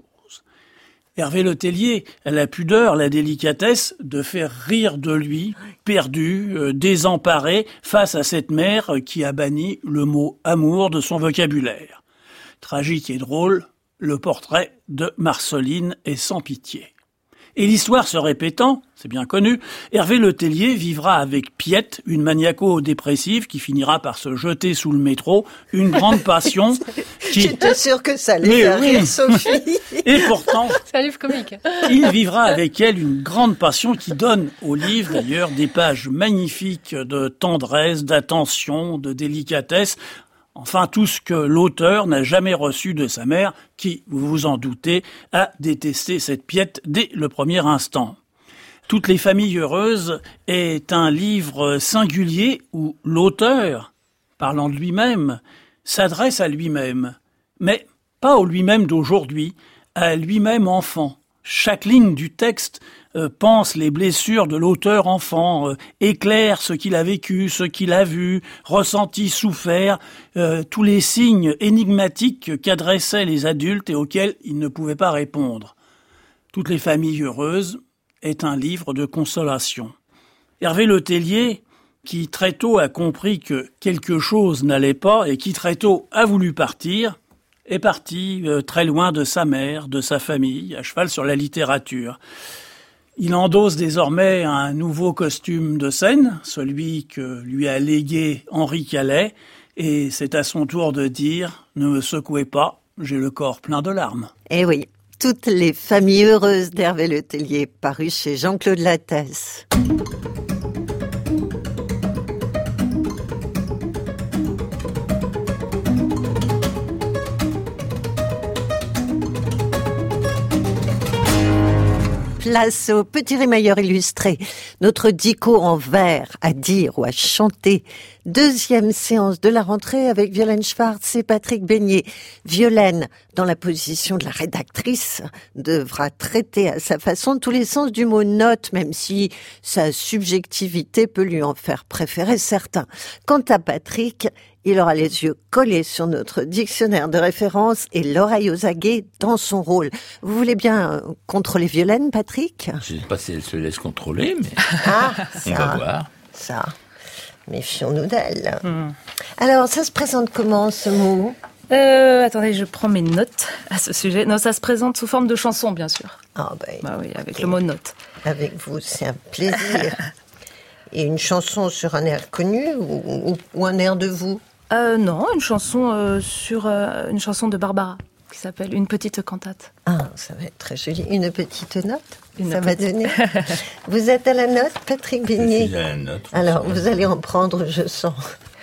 Hervé Letellier a la pudeur, la délicatesse de faire rire de lui, perdu, désemparé, face à cette mère qui a banni le mot amour de son vocabulaire. Tragique et drôle, le portrait de Marceline est sans pitié. Et l'histoire se répétant, c'est bien connu, Hervé Letellier vivra avec Piette, une maniaco-dépressive qui finira par se jeter sous le métro, une grande passion qui... J'étais sûre que ça allait faire rire Sophie. Et pourtant... C'est un livre comique. Il vivra avec elle une grande passion qui donne au livre, d'ailleurs, des pages magnifiques de tendresse, d'attention, de délicatesse. Enfin, tout ce que l'auteur n'a jamais reçu de sa mère, qui, vous vous en doutez, a détesté cette Piette dès le premier instant. Toutes les familles heureuses est un livre singulier où l'auteur, parlant de lui-même, s'adresse à lui-même, mais pas au lui-même d'aujourd'hui, à lui-même enfant. Chaque ligne du texte pense les blessures de l'auteur enfant, éclaire ce qu'il a vécu, ce qu'il a vu, ressenti, souffert, tous les signes énigmatiques qu'adressaient les adultes et auxquels il ne pouvait pas répondre. Toutes les familles heureuses est un livre de consolation. Hervé Letellier, qui très tôt a compris que quelque chose n'allait pas et qui très tôt a voulu partir, est parti très loin de sa mère, de sa famille, à cheval sur la littérature. Il endosse désormais un nouveau costume de scène, celui que lui a légué Henri Calais, et c'est à son tour de dire « Ne me secouez pas, j'ai le corps plein de larmes ». Eh oui, toutes les familles heureuses d'Hervé Letellier, paru chez Jean-Claude Lattès. Place au petit rémailleur illustré, notre dico en vers à dire ou à chanter. Deuxième séance de la rentrée avec Violaine Schwartz et Patrick Beignet. Violaine, dans la position de la rédactrice, devra traiter à sa façon tous les sens du mot note, même si sa subjectivité peut lui en faire préférer certains. Quant à Patrick, il aura les yeux collés sur notre dictionnaire de référence et l'oreille aux aguets dans son rôle. Vous voulez bien contrôler Violaine, Patrick ? Je ne sais pas si elle se laisse contrôler, mais ça, on va voir. Ça, méfions-nous d'elle. Alors, ça se présente comment, ce mot ? Attendez, je prends mes notes à ce sujet. Non, ça se présente sous forme de chanson, bien sûr. Ah bah oui, avec le mot note. Avec vous, c'est un plaisir. Et une chanson sur un air connu ou un air de vous? Non, une chanson sur une chanson de Barbara qui s'appelle Une petite cantate. Ah, ça va être très joli. Une petite note, ça va donner. Vous êtes à la note, Patrick Beignet? Je suis à la note. Alors, vous allez en prendre, je sens.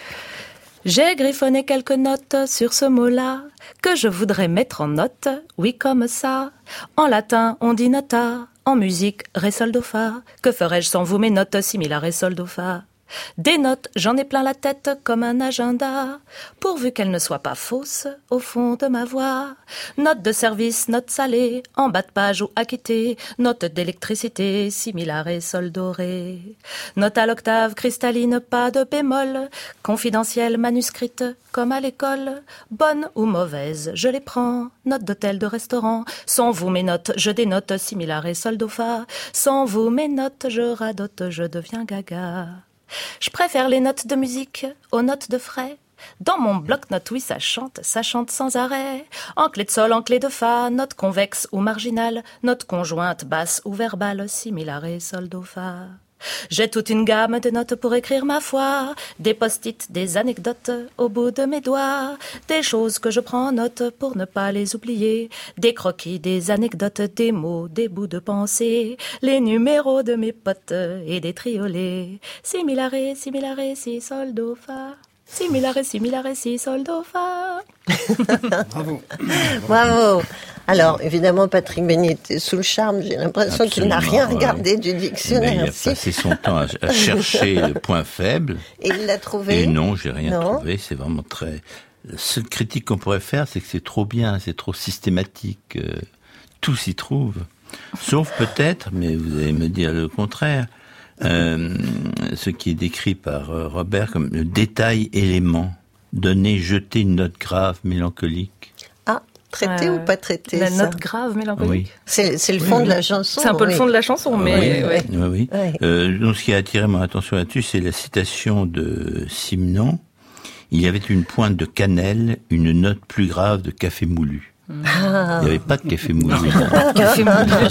J'ai griffonné quelques notes sur ce mot-là que je voudrais mettre en note, oui comme ça. En latin, on dit nota, en musique, ré sol do fa. Que ferais-je sans vous, mes notes, si mi la ré sol do fa? Des notes, j'en ai plein la tête comme un agenda, pourvu qu'elles ne soient pas fausses au fond de ma voix. Note de service, note salée, en bas de page ou acquittée, note d'électricité, si mi la ré sol do ré. Note à l'octave cristalline, pas de bémol, confidentielle, manuscrite, comme à l'école. Bonne ou mauvaise, je les prends, note d'hôtel, de restaurant. Sans vous mes notes, je dénote, si mi la ré sol do fa. Sans vous mes notes, je radote, je deviens gaga. Je préfère les notes de musique aux notes de frais. Dans mon bloc-notes, oui, ça chante sans arrêt. En clé de sol, en clé de fa, note convexe ou marginale, note conjointe, basse ou verbale, si mi la ré sol do fa. J'ai toute une gamme de notes pour écrire ma foi, des post-it, des anecdotes au bout de mes doigts, des choses que je prends en note pour ne pas les oublier, des croquis, des anecdotes, des mots, des bouts de pensée, les numéros de mes potes et des triolets. Si mi la ré, si sol do fa. Si mi la ré, si sol do fa. Bravo. Bravo. Alors, évidemment, Patrick Beignet était sous le charme. J'ai l'impression qu'il n'a rien regardé du dictionnaire. Mais il a passé son temps à chercher le point faible. Et il l'a trouvé? Et non, j'ai rien trouvé. C'est vraiment très... La seule critique qu'on pourrait faire, c'est que c'est trop bien, c'est trop systématique. Tout s'y trouve. Sauf peut-être, mais vous allez me dire le contraire, ce qui est décrit par Robert comme le détail élément. Donner, jeter une note grave, mélancolique. Ah, traité ou pas traité? La ça note grave, mélancolique. Oui. C'est le fond de la chanson. C'est un peu le fond de la chanson, mais... Oui. Donc ce qui a attiré mon attention là-dessus, c'est la citation de Simenon. Il y avait une pointe de cannelle, une note plus grave de café moulu. Ah. Il n'y avait pas de café moulu. Café moulu.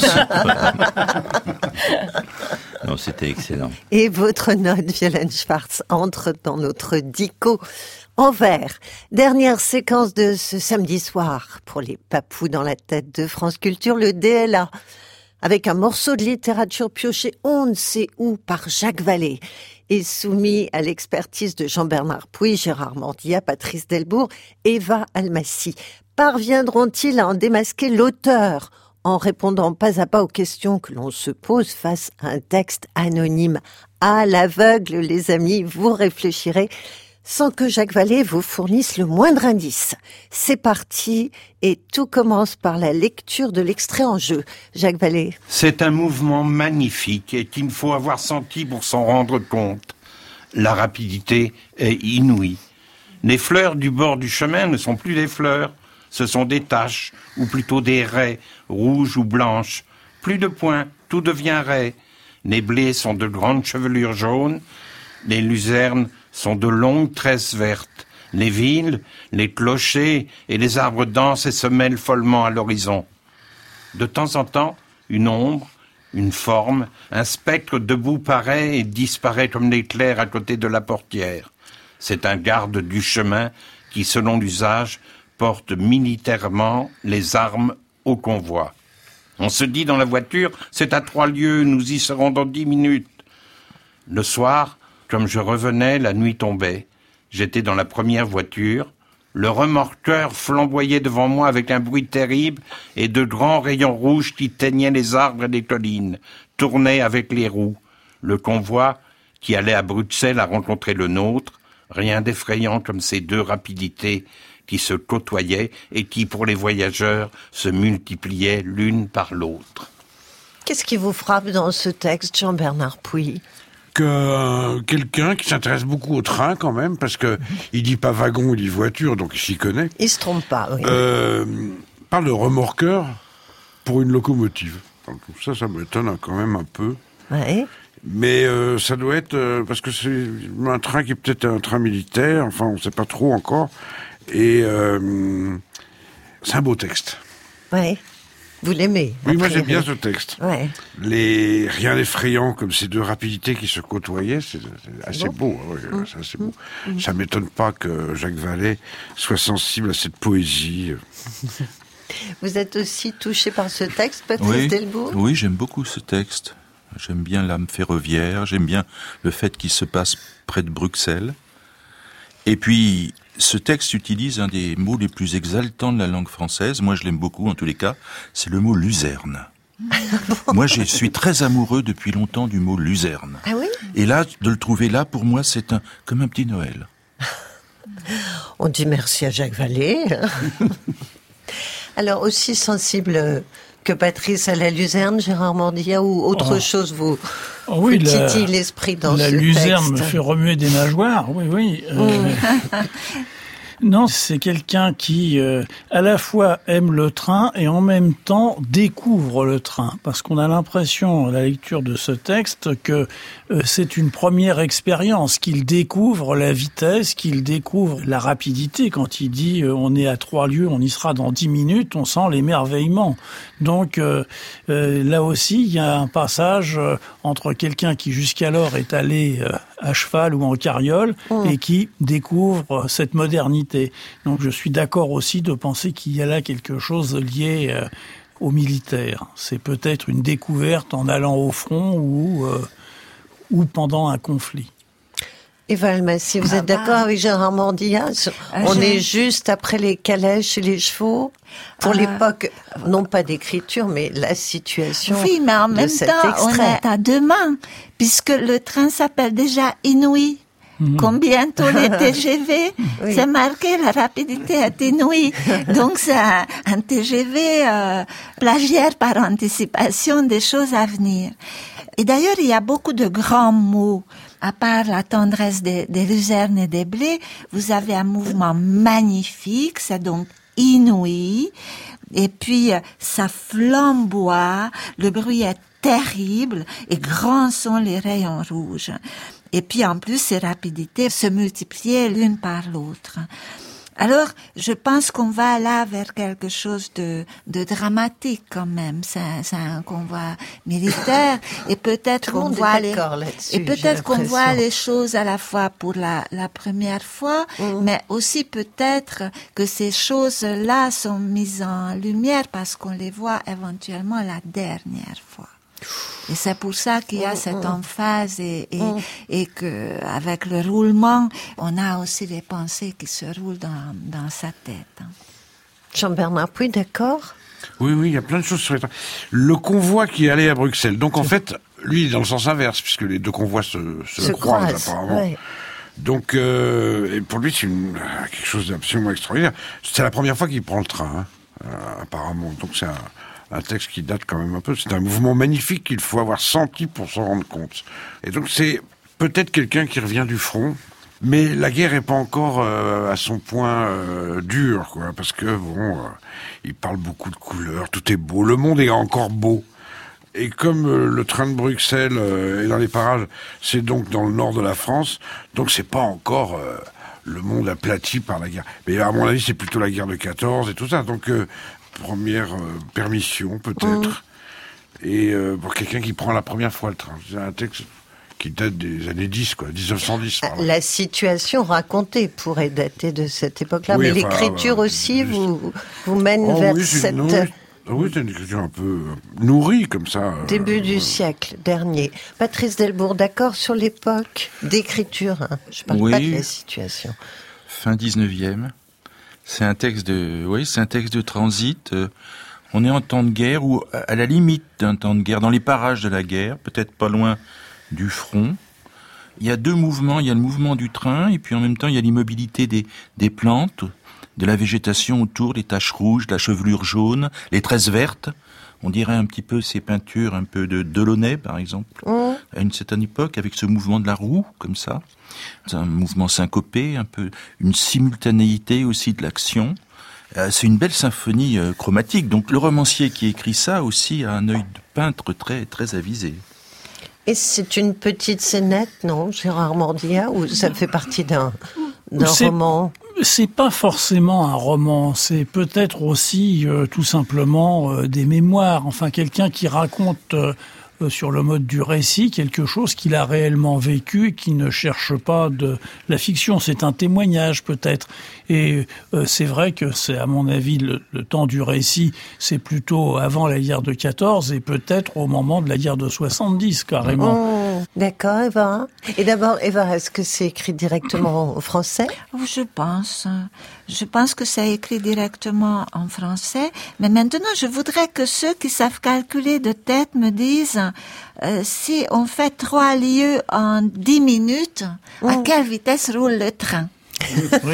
Non, c'était excellent. Et votre note, Violaine Schwartz, entre dans notre dico en vers. Dernière séquence de ce samedi soir pour les papous dans la tête de France Culture, le DLA, avec un morceau de littérature pioché on ne sait où par Jacques Vallée et soumis à l'expertise de Jean-Bernard Pouy, Gérard Mordia, Patrice Delbourg, Eva Almassi. Parviendront-ils à en démasquer l'auteur en répondant pas à pas aux questions que l'on se pose face à un texte anonyme? À l'aveugle, les amis, vous réfléchirez sans que Jacques Vallée vous fournisse le moindre indice. C'est parti, et tout commence par la lecture de l'extrait en jeu. Jacques Vallée. C'est un mouvement magnifique et qu'il faut avoir senti pour s'en rendre compte. La rapidité est inouïe. Les fleurs du bord du chemin ne sont plus des fleurs, ce sont des taches, ou plutôt des raies, rouges ou blanches. Plus de points, tout devient raie. Les blés sont de grandes chevelures jaunes, les luzernes sont de longues tresses vertes. Les villes, les clochers et les arbres dansent et se mêlent follement à l'horizon. De temps en temps, une ombre, une forme, un spectre debout paraît et disparaît comme l'éclair à côté de la portière. C'est un garde du chemin qui, selon l'usage, porte militairement les armes au convoi. On se dit dans la voiture, c'est à 3 lieues, nous y serons dans 10 minutes. Le soir, comme je revenais, la nuit tombait. J'étais dans la première voiture. Le remorqueur flamboyait devant moi avec un bruit terrible et de grands rayons rouges qui teignaient les arbres et les collines, tournaient avec les roues. Le convoi, qui allait à Bruxelles, a rencontré le nôtre. Rien d'effrayant comme ces deux rapidités qui se côtoyaient et qui, pour les voyageurs, se multipliaient l'une par l'autre. Qu'est-ce qui vous frappe dans ce texte, Jean-Bernard Pouy? Que quelqu'un qui s'intéresse beaucoup au train quand même, parce que il dit pas wagon, il dit voiture, donc il s'y connaît. Il se trompe pas, oui. Parle de remorqueur pour une locomotive. Donc, ça m'étonne quand même un peu. Ouais. Mais ça doit être parce que c'est un train qui est peut-être un train militaire, enfin on sait pas trop encore. Et c'est un beau texte. Ouais. Vous l'aimez? Oui, moi j'aime bien ce texte. Ouais. Rien d'effrayant comme ces deux rapidités qui se côtoyaient, c'est assez beau. Ouais, c'est assez beau. Ça m'étonne pas que Jacques Vallée soit sensible à cette poésie. Vous êtes aussi touché par ce texte, Patrice Delbourg? Oui, j'aime beaucoup ce texte. J'aime bien l'âme ferroviaire, j'aime bien le fait qu'il se passe près de Bruxelles. Et puis, ce texte utilise un des mots les plus exaltants de la langue française. Moi, je l'aime beaucoup, en tous les cas. C'est le mot luzerne. Moi, je suis très amoureux depuis longtemps du mot luzerne. Ah oui? Et là, de le trouver là, pour moi, c'est comme un petit Noël. On dit merci à Jacques Vallée. Alors, aussi sensible que Patrice à la luzerne, Gérard Mordia, ou autre chose vous titille l'esprit dans ce texte? La luzerne me fait remuer des nageoires, oui. Non, c'est quelqu'un qui à la fois aime le train et en même temps découvre le train, parce qu'on a l'impression à la lecture de ce texte que c'est une première expérience, qu'il découvre la vitesse, qu'il découvre la rapidité. Quand il dit on est à 3 lieues, on y sera dans 10 minutes, on sent l'émerveillement. Donc là aussi, il y a un passage entre quelqu'un qui jusqu'alors est allé à cheval ou en carriole et qui découvre cette modernité. Donc je suis d'accord aussi de penser qu'il y a là quelque chose lié aux militaires. C'est peut-être une découverte en allant au front ou pendant un conflit. Eva Almassi, vous êtes d'accord avec Gérard Mordia? On est juste après les calèches et les chevaux. Pour l'époque, non pas d'écriture, mais la situation. Oui, mais en même temps, on est à 2 mains, puisque le train s'appelle déjà Inouï. Comme bientôt les TGV, c'est marqué, la rapidité est inouïe. Donc c'est un TGV plagiaire par anticipation des choses à venir. Et d'ailleurs, il y a beaucoup de grands mots. À part la tendresse des luzernes et des blés, vous avez un mouvement magnifique, c'est donc inouï. Et puis, ça flamboie, le bruit est terrible et grands sont les rayons rouges. Et puis, en plus, ces rapidités se multipliaient l'une par l'autre. Alors, je pense qu'on va là vers quelque chose de dramatique quand même. C'est un convoi militaire et peut-être qu'on voit les choses à la fois pour la première fois, mais aussi peut-être que ces choses-là sont mises en lumière parce qu'on les voit éventuellement la dernière fois. Et c'est pour ça qu'il y a cette emphase et que avec le roulement, on a aussi les pensées qui se roulent dans sa tête. Jean-Bernard Puy, d'accord? Oui, il y a plein de choses sur les trains. Le convoi qui est allé à Bruxelles. Donc en fait, lui, il est dans le sens inverse, puisque les deux convois se croisent apparemment. Ouais. Donc, et pour lui, c'est quelque chose d'absolument extraordinaire. C'est la première fois qu'il prend le train, apparemment. Donc c'est un texte qui date quand même un peu. C'est un mouvement magnifique qu'il faut avoir senti pour s'en rendre compte. Et donc c'est peut-être quelqu'un qui revient du front, mais la guerre est pas encore à son point dur, quoi. Parce que il parle beaucoup de couleurs, tout est beau, le monde est encore beau. Et comme le train de Bruxelles est dans les parages, c'est donc dans le nord de la France, donc c'est pas encore le monde aplati par la guerre. Mais à mon avis, c'est plutôt la guerre de 14 et tout ça. Donc première permission peut-être, et pour quelqu'un qui prend la première fois le train. C'est un texte qui date des années 10, 1910. La situation racontée pourrait dater de cette époque-là, mais l'écriture aussi vous mène vers cette... Oui, c'est une écriture un peu nourrie, comme ça. Début du siècle dernier. Patrice Delbourg, d'accord sur l'époque d'écriture, je parle pas de la situation. Fin 19e. C'est un texte de transit. On est en temps de guerre ou à la limite d'un temps de guerre, dans les parages de la guerre, peut-être pas loin du front. Il y a 2 mouvements. Il y a le mouvement du train et puis en même temps il y a l'immobilité des plantes, de la végétation autour, les taches rouges, la chevelure jaune, les tresses vertes. On dirait un petit peu ces peintures un peu de Delaunay par exemple, à une certaine époque, avec ce mouvement de la roue comme ça. C'est un mouvement syncopé, un peu une simultanéité aussi de l'action. C'est une belle symphonie chromatique. Donc le romancier qui écrit ça aussi a un œil de peintre très très avisé. Et c'est une petite scénette, non, Gérard Mordia, ou ça fait partie d'un roman? C'est pas forcément un roman, c'est peut-être aussi tout simplement des mémoires. Enfin, quelqu'un qui raconte sur le mode du récit quelque chose qu'il a réellement vécu et qui ne cherche pas de la fiction. C'est un témoignage peut-être. Et c'est vrai que c'est, à mon avis, le temps du récit, c'est plutôt avant la guerre de 14 et peut-être au moment de la guerre de 70 carrément. D'accord, Eva. Et d'abord, Eva, est-ce que c'est écrit directement au français? Je pense. Je pense que c'est écrit directement en français. Mais maintenant, je voudrais que ceux qui savent calculer de tête me disent si on fait 3 lieues en 10 minutes, à quelle vitesse roule le train? Oui.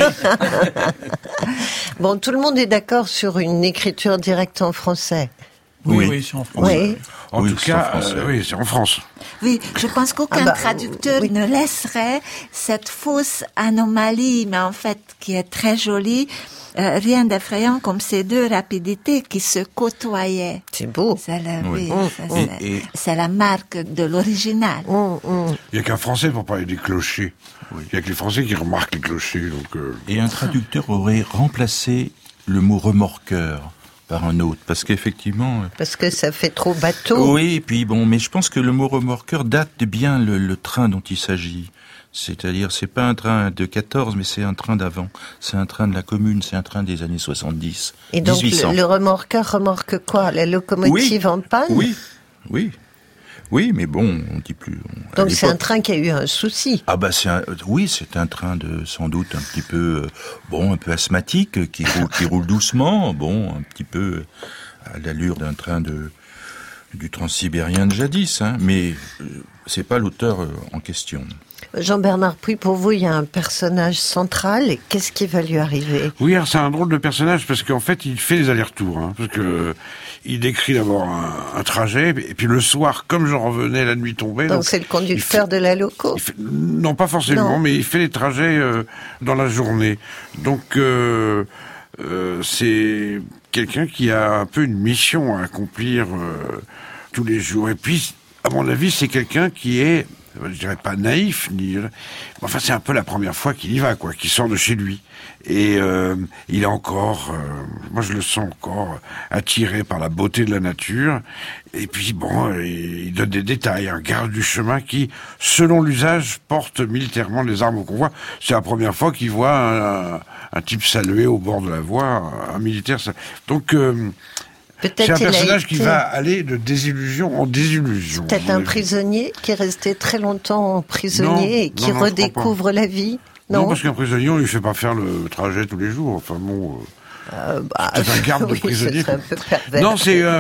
Bon, tout le monde est d'accord sur une écriture directe en français. Oui, c'est en français. Oui. En tout cas, oui, c'est en France. Oui, je pense qu'aucun traducteur ne laisserait cette fausse anomalie, mais en fait qui est très jolie, rien d'effrayant comme ces deux rapidités qui se côtoyaient. C'est beau. C'est la marque de l'original. Il n'y a qu'un Français pour parler des clochers. Il n'y a que les Français qui remarquent les clochers. Donc, Et un traducteur aurait remplacé le mot remorqueur par un autre, parce qu'effectivement... Parce que ça fait trop bateau. Oui, et puis bon, mais je pense que le mot remorqueur date bien le train dont il s'agit. C'est-à-dire, c'est pas un train de 14, mais c'est un train d'avant. C'est un train de la Commune, c'est un train des années 70. Et donc, 1800. le remorqueur remorque quoi? La locomotive en panne? Oui, mais bon, on dit plus. Donc c'est un train qui a eu un souci. Ah bah c'est un train de sans doute un petit peu un peu asthmatique qui roule doucement, un petit peu à l'allure d'un train du transsibérien de jadis, hein, mais c'est pas l'auteur en question. Jean-Bernard Puy, pour vous, il y a un personnage central, et qu'est-ce qui va lui arriver? Oui, alors c'est un drôle de personnage parce qu'en fait, il fait des allers-retours. Parce que il décrit d'abord un trajet, et puis le soir, comme je revenais, la nuit tombait. Donc c'est le conducteur de la loco? Non, pas forcément, mais il fait les trajets dans la journée. Donc c'est quelqu'un qui a un peu une mission à accomplir tous les jours. Et puis, à mon avis, c'est quelqu'un qui est... je dirais pas naïf, enfin c'est un peu la première fois qu'il y va, qu'il sort de chez lui. Et il est encore, moi je le sens encore attiré par la beauté de la nature. Et puis il donne des détails, un garde du chemin qui, selon l'usage, porte militairement les armes au convoi. C'est la première fois qu'il voit un type saluer au bord de la voie, un militaire. Donc c'est un personnage qui va aller de désillusion en désillusion. Peut-être un prisonnier qui est resté très longtemps prisonnier et qui redécouvre la vie. Non, parce qu'un prisonnier, on lui fait pas faire le trajet tous les jours. Enfin bon, c'est un garde de prisonnier. C'est un peu pervers. Non,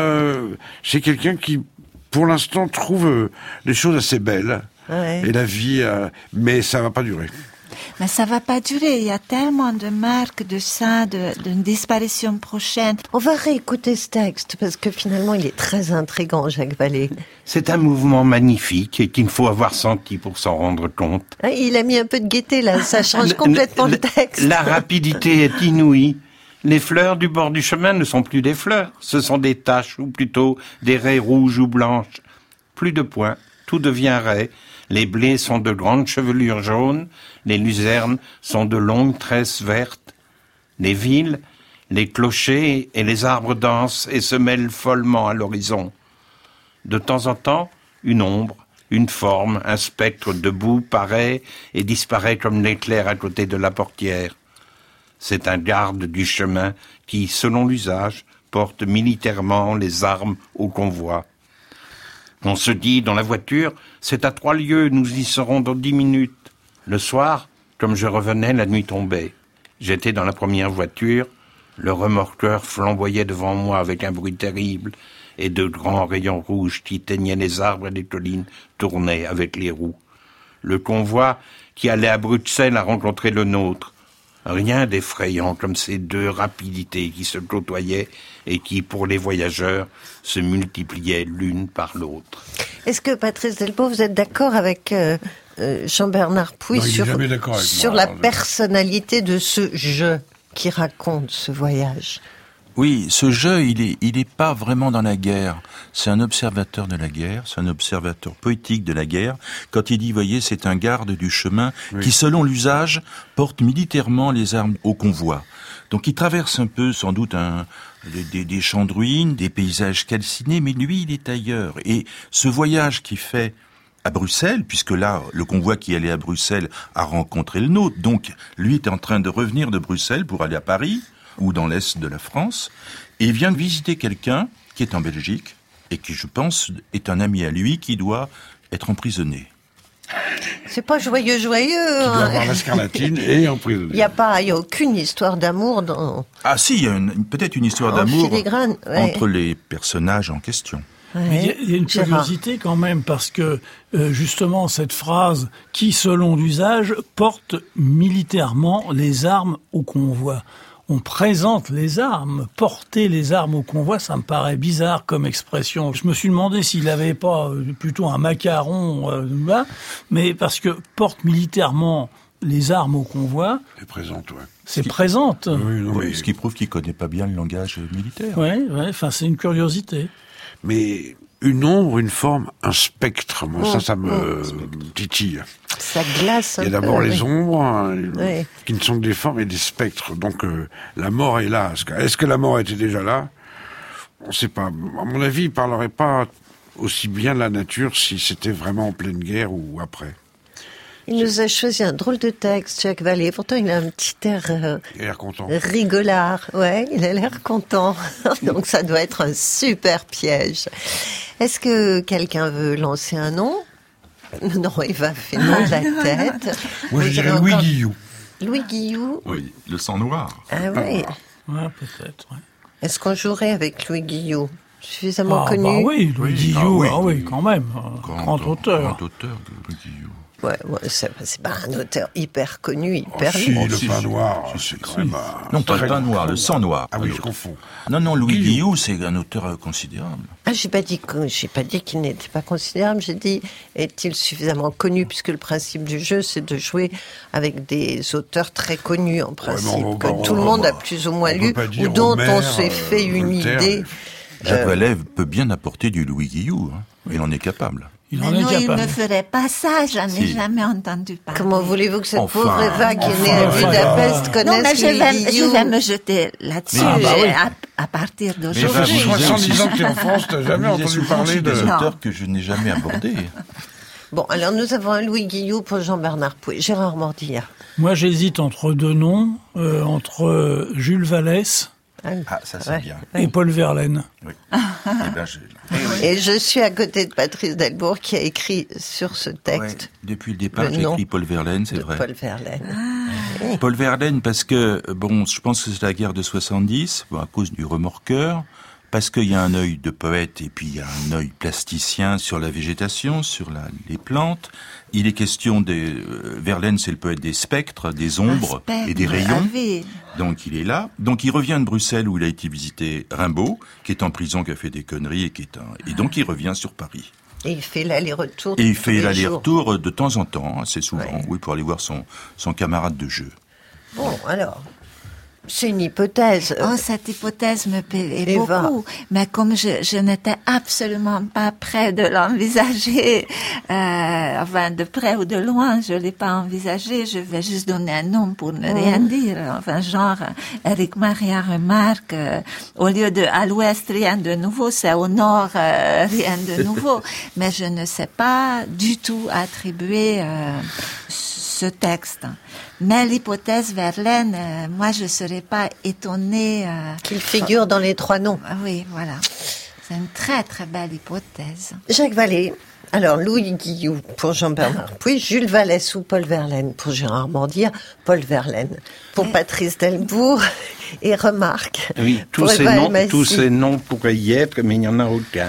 c'est quelqu'un qui, pour l'instant, trouve les choses assez belles et la vie, mais ça va pas durer. Mais ça va pas durer, il y a tellement de marques de ça, d'une disparition prochaine. On va réécouter ce texte, parce que finalement il est très intriguant, Jacques Vallée. C'est un mouvement magnifique et qu'il faut avoir senti pour s'en rendre compte. Il a mis un peu de gaieté là, ça change complètement le texte. La rapidité est inouïe. Les fleurs du bord du chemin ne sont plus des fleurs, ce sont des taches, ou plutôt des raies rouges ou blanches. Plus de points, tout devient raie. Les blés sont de grandes chevelures jaunes, les luzernes sont de longues tresses vertes. Les villes, les clochers et les arbres dansent et se mêlent follement à l'horizon. De temps en temps, une ombre, une forme, un spectre debout paraît et disparaît comme l'éclair à côté de la portière. C'est un garde du chemin qui, selon l'usage, porte militairement les armes au convoi. On se dit dans la voiture, c'est à 3 lieues, nous y serons dans 10 minutes. Le soir, comme je revenais, la nuit tombait. J'étais dans la première voiture, le remorqueur flamboyait devant moi avec un bruit terrible, et de grands rayons rouges qui teignaient les arbres et les collines tournaient avec les roues. Le convoi qui allait à Bruxelles a rencontré le nôtre. Rien d'effrayant comme ces deux rapidités qui se côtoyaient et qui, pour les voyageurs, se multipliaient l'une par l'autre. Est-ce que, Patrice Delpaux, vous êtes d'accord avec Jean-Bernard Puy sur la personnalité de ce « je » qui raconte ce voyage? Oui, ce jeu, il est pas vraiment dans la guerre. C'est un observateur de la guerre, c'est un observateur poétique de la guerre. Quand il dit, voyez, c'est un garde du chemin qui, selon l'usage, porte militairement les armes au convoi. Donc il traverse un peu, sans doute, des champs de ruines, des paysages calcinés, mais lui, il est ailleurs. Et ce voyage qu'il fait à Bruxelles, puisque là, le convoi qui allait à Bruxelles a rencontré le nôtre, donc lui est en train de revenir de Bruxelles pour aller à Paris, ou dans l'est de la France, et il vient de visiter quelqu'un qui est en Belgique, et qui, je pense, est un ami à lui qui doit être emprisonné. C'est pas joyeux. Qui doit avoir la scarlatine et emprisonné. Il y a aucune histoire d'amour dans... Ah si, il y a peut-être une histoire d'amour filigrane, entre les personnages en question. Mais il y a une curiosité quand même, parce que justement cette phrase qui, selon l'usage, porte militairement les armes au convoi. On présente les armes, porter les armes au convoi, ça me paraît bizarre comme expression. Je me suis demandé s'il n'avait pas plutôt un macaron là, mais parce que porte militairement les armes au convoi. C'est présente, ouais. C'est présente. Oui, non, mais... Ce qui prouve qu'il connaît pas bien le langage militaire. Ouais, enfin c'est une curiosité. Mais une ombre, une forme, un spectre, moi ça me titille. Ça glace un peu. Il y a d'abord les ombres, qui ne sont que des formes et des spectres. Donc la mort est là. Est-ce que la mort était déjà là ? On ne sait pas. À mon avis, il ne parlerait pas aussi bien de la nature si c'était vraiment en pleine guerre ou après. Il nous a choisi un drôle de texte, Jacques Vallée. Pourtant, il a un petit air, il a l'air content. Rigolard. Ouais, il a l'air content. Donc ça doit être un super piège. Est-ce que quelqu'un veut lancer un nom ? Non, il va faire non de la tête. Moi, je dirais Louis Guillou. Louis Guillou ? Oui, le sang noir. Ah oui. Ouais, peut-être, ouais. Est-ce qu'on jouerait avec Louis Guillou ? Suffisamment connu ? Bah oui, Louis Guillou, quand même. Grand auteur. Grand auteur de Louis Guillou. Ouais, c'est pas un auteur hyper connu, hyper libre. Le pain noir, c'est quand même non, pas le pain noir, le sang noir. Ah oui, je confonds. Non, Louis Guillou, c'est un auteur considérable. Ah, j'ai pas dit qu'il n'était pas considérable, j'ai dit, est-il suffisamment connu, puisque le principe du jeu, c'est de jouer avec des auteurs très connus, en principe, que tout le monde a plus ou moins lu, ou dont on s'est fait une idée. Jacques Vallée peut bien apporter du Louis Guillou, hein. Il en est capable. Il ne ferait pas ça, j'en ai jamais entendu parler. Comment voulez-vous que cette pauvre Eva qui est née à Budapest connaisse Louis Guillou ? Je vais me jeter là-dessus à partir d'aujourd'hui. 70 ans que tu es en France, tu n'as jamais entendu parler des auteurs que je n'ai jamais abordés. Bon, alors nous avons un Louis Guillou pour Jean-Bernard Pouet. Gérard Mordillat. Moi, j'hésite entre deux noms, entre Jules Vallès. Ah, ça c'est bien. Et Paul Verlaine. Oui. Et je suis à côté de Patrice Delbourg qui a écrit sur ce texte. Ouais, depuis le départ, j'ai écrit Paul Verlaine, c'est vrai. Paul Verlaine. Paul Verlaine, parce que, je pense que c'est la guerre de 70, à cause du remorqueur, parce qu'il y a un œil de poète et puis il y a un œil plasticien sur la végétation, sur les plantes. Il est question Verlaine, c'est le poète des spectres, des ombres et des rayons. Donc il est là. Donc il revient de Bruxelles où il a été visiter Rimbaud, qui est en prison, qui a fait des conneries et donc il revient sur Paris. Et il fait l'aller-retour. Et il fait l'aller-retour de temps en temps, assez souvent, oui, pour aller voir son camarade de jeu. Bon, alors. C'est une hypothèse. Cette hypothèse me plaît beaucoup, mais comme je n'étais absolument pas près de l'envisager, de près ou de loin, je l'ai pas envisagé, je vais juste donner un nom pour ne rien dire. Enfin, genre, Éric Maria remarque, au lieu de à l'ouest, rien de nouveau, c'est au nord, rien de nouveau. Mais je ne sais pas du tout attribuer ce texte. Mais l'hypothèse Verlaine, moi je serais pas étonnée qu'il figure dans les trois noms. Oui, voilà. C'est une très très belle hypothèse. Jacques Vallée. Alors Louis Guillou pour Jean-Bernard Pouet, Jules Vallès ou Paul Verlaine pour Gérard Mordillat, Paul Verlaine pour Patrice Delbourg et Remarque. Oui, tous ces noms pourraient y être, mais il n'y en a aucun.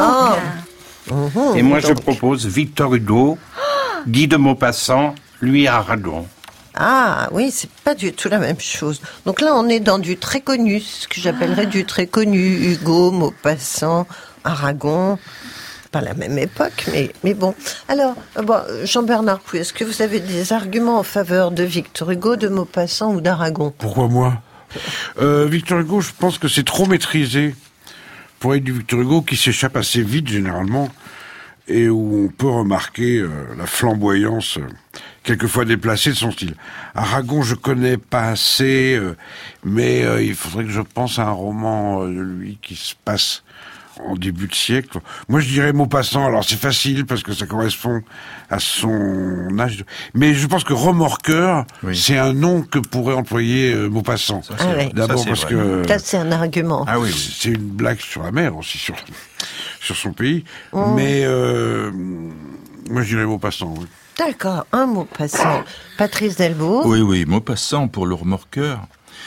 Bon. Et moi je propose Victor Hugo, Guy de Maupassant, lui Aragon. Ah oui, c'est pas du tout la même chose. Donc là, on est dans du très connu, ce que j'appellerais du très connu. Hugo, Maupassant, Aragon, pas la même époque, mais bon. Alors, Jean-Bernard Pouet, est-ce que vous avez des arguments en faveur de Victor Hugo, de Maupassant ou d'Aragon ? Pourquoi moi ? Victor Hugo, je pense que c'est trop maîtrisé pour être du Victor Hugo qui s'échappe assez vite généralement et où on peut remarquer la flamboyance quelquefois déplacée de son style. Aragon, je connais pas assez, mais il faudrait que je pense à un roman de lui qui se passe en début de siècle. Moi, je dirais Maupassant. Alors, c'est facile parce que ça correspond à son âge. Mais je pense que remorqueur, c'est un nom que pourrait employer Maupassant. D'abord parce que... Là, c'est un argument. Ah oui, c'est une blague sur la mer aussi, sur son pays. Mais moi, je dirais Maupassant, oui. D'accord, un Maupassant. Patrice Delvaux. Oui, Maupassant pour le remorqueur.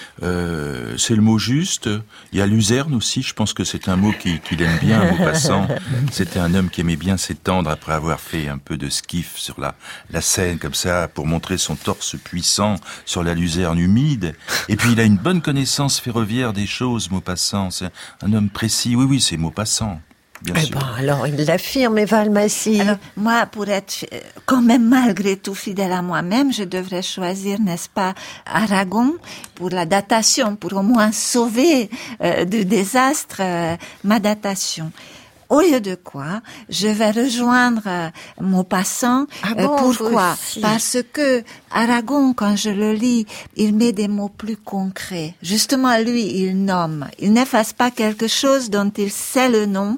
C'est le mot juste. Il y a luzerne aussi, je pense que c'est un mot qu'il aime bien, Maupassant. C'était un homme qui aimait bien s'étendre après avoir fait un peu de skiff sur la Seine, comme ça, pour montrer son torse puissant sur la luzerne humide. Et puis il a une bonne connaissance ferroviaire des choses, Maupassant. C'est un homme précis. Oui, c'est Maupassant. Bien sûr. Alors, il l'affirme, Eva Almasy. Alors, moi, pour être quand même malgré tout fidèle à moi-même, je devrais choisir, n'est-ce pas, Aragon pour la datation, pour au moins sauver du désastre ma datation. Au lieu de quoi, je vais rejoindre Maupassant. Pourquoi? Parce que Aragon, quand je le lis, il met des mots plus concrets. Justement, lui, il nomme. Il n'efface pas quelque chose dont il sait le nom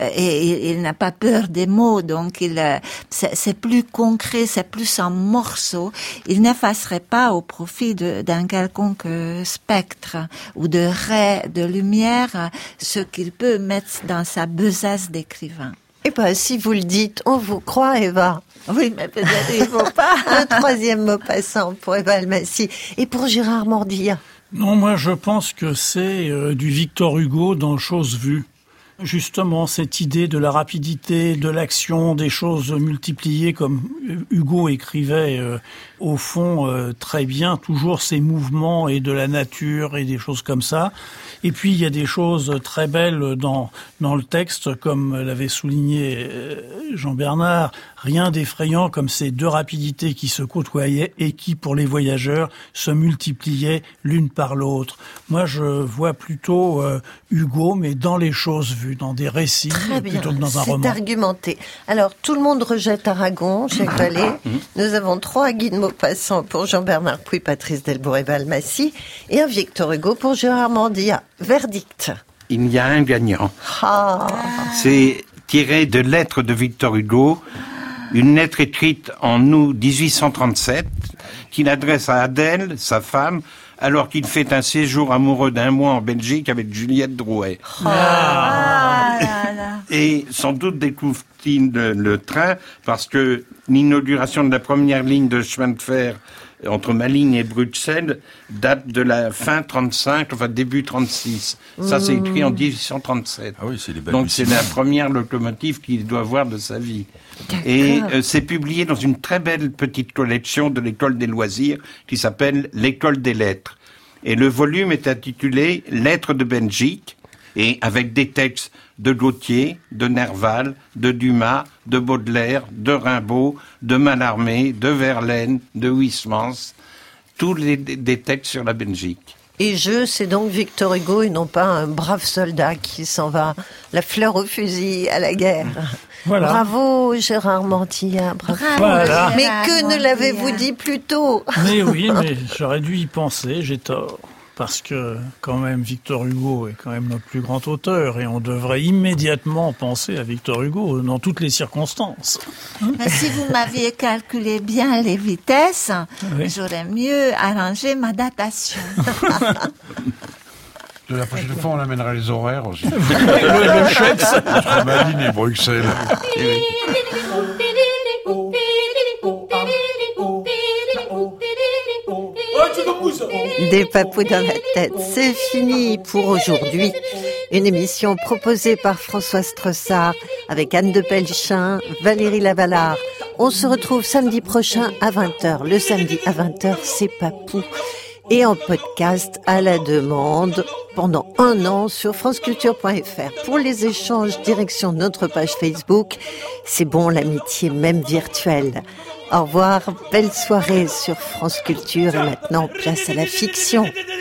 et il n'a pas peur des mots. Donc, c'est plus concret, c'est plus en morceaux. Il n'effacerait pas au profit d'un quelconque spectre ou de ray de lumière ce qu'il peut mettre dans sa besace d'écrivain. Eh ben, si vous le dites, on vous croit, Eva. Oui, mais peut-être il faut pas. Un troisième Maupassant pour Eva Almasy. Et pour Gérard Mordillat? Non, moi je pense que c'est du Victor Hugo dans Choses vues. Justement, cette idée de la rapidité, de l'action, des choses multipliées, comme Hugo écrivait au fond très bien, toujours ces mouvements et de la nature et des choses comme ça. Et puis il y a des choses très belles dans le texte, comme l'avait souligné Jean-Bernard, rien d'effrayant comme ces deux rapidités qui se côtoyaient et qui, pour les voyageurs, se multipliaient l'une par l'autre. Moi, je vois plutôt Hugo, mais dans les choses vues, dans des récits, plutôt que dans un roman. C'est argumenté. Alors, tout le monde rejette Aragon, Jacques Vallée. Nous avons 3 Guy de Maupassant pour Jean-Bernard Puy, Patrice Delvaux et Eva Almasy, et un Victor Hugo pour Gérard Mordillat. Verdict. Il y a un gagnant. C'est tiré de lettres de Victor Hugo, une lettre écrite en août 1837, qu'il adresse à Adèle, sa femme, alors qu'il fait un séjour amoureux d'1 mois en Belgique avec Juliette Drouet. Et sans doute découvre-t-il le train parce que l'inauguration de la première ligne de chemin de fer entre Malines et Bruxelles date de la fin 35, enfin début 36. Ça, c'est écrit en 1837. Ah oui, c'est les Donc c'est la première locomotive qu'il doit voir de sa vie. Et c'est publié dans une très belle petite collection de l'École des loisirs qui s'appelle l'École des lettres. Et le volume est intitulé Lettres de Belgique, et avec des textes de Gautier, de Nerval, de Dumas, de Baudelaire, de Rimbaud, de Mallarmé, de Verlaine, de Huysmans, tous des textes sur la Belgique. Et c'est donc Victor Hugo et non pas un brave soldat qui s'en va, la fleur au fusil, à la guerre. Voilà. Bravo Gérard Mordillat, bravo. Voilà. Mais que ne l'avez-vous dit plus tôt? Mais oui, mais j'aurais dû y penser, j'ai tort. Parce que, quand même, Victor Hugo est quand même notre plus grand auteur et on devrait immédiatement penser à Victor Hugo dans toutes les circonstances. Mais si vous m'aviez calculé bien les vitesses, j'aurais mieux arrangé ma datation. De la prochaine fois, on amènera les horaires aussi. le chèque, entre Malines et Bruxelles. Des papous dans la tête, c'est fini pour aujourd'hui. Une émission proposée par François Strossard avec Anne de Pelchin, Valérie Lavalard. On se retrouve samedi prochain à 20h. Le samedi à 20h, c'est Papou. Et en podcast à la demande pendant 1 an sur franceculture.fr. Pour les échanges, direction notre page Facebook. C'est bon l'amitié, même virtuelle. Au revoir, belle soirée sur France Culture et maintenant place à la fiction.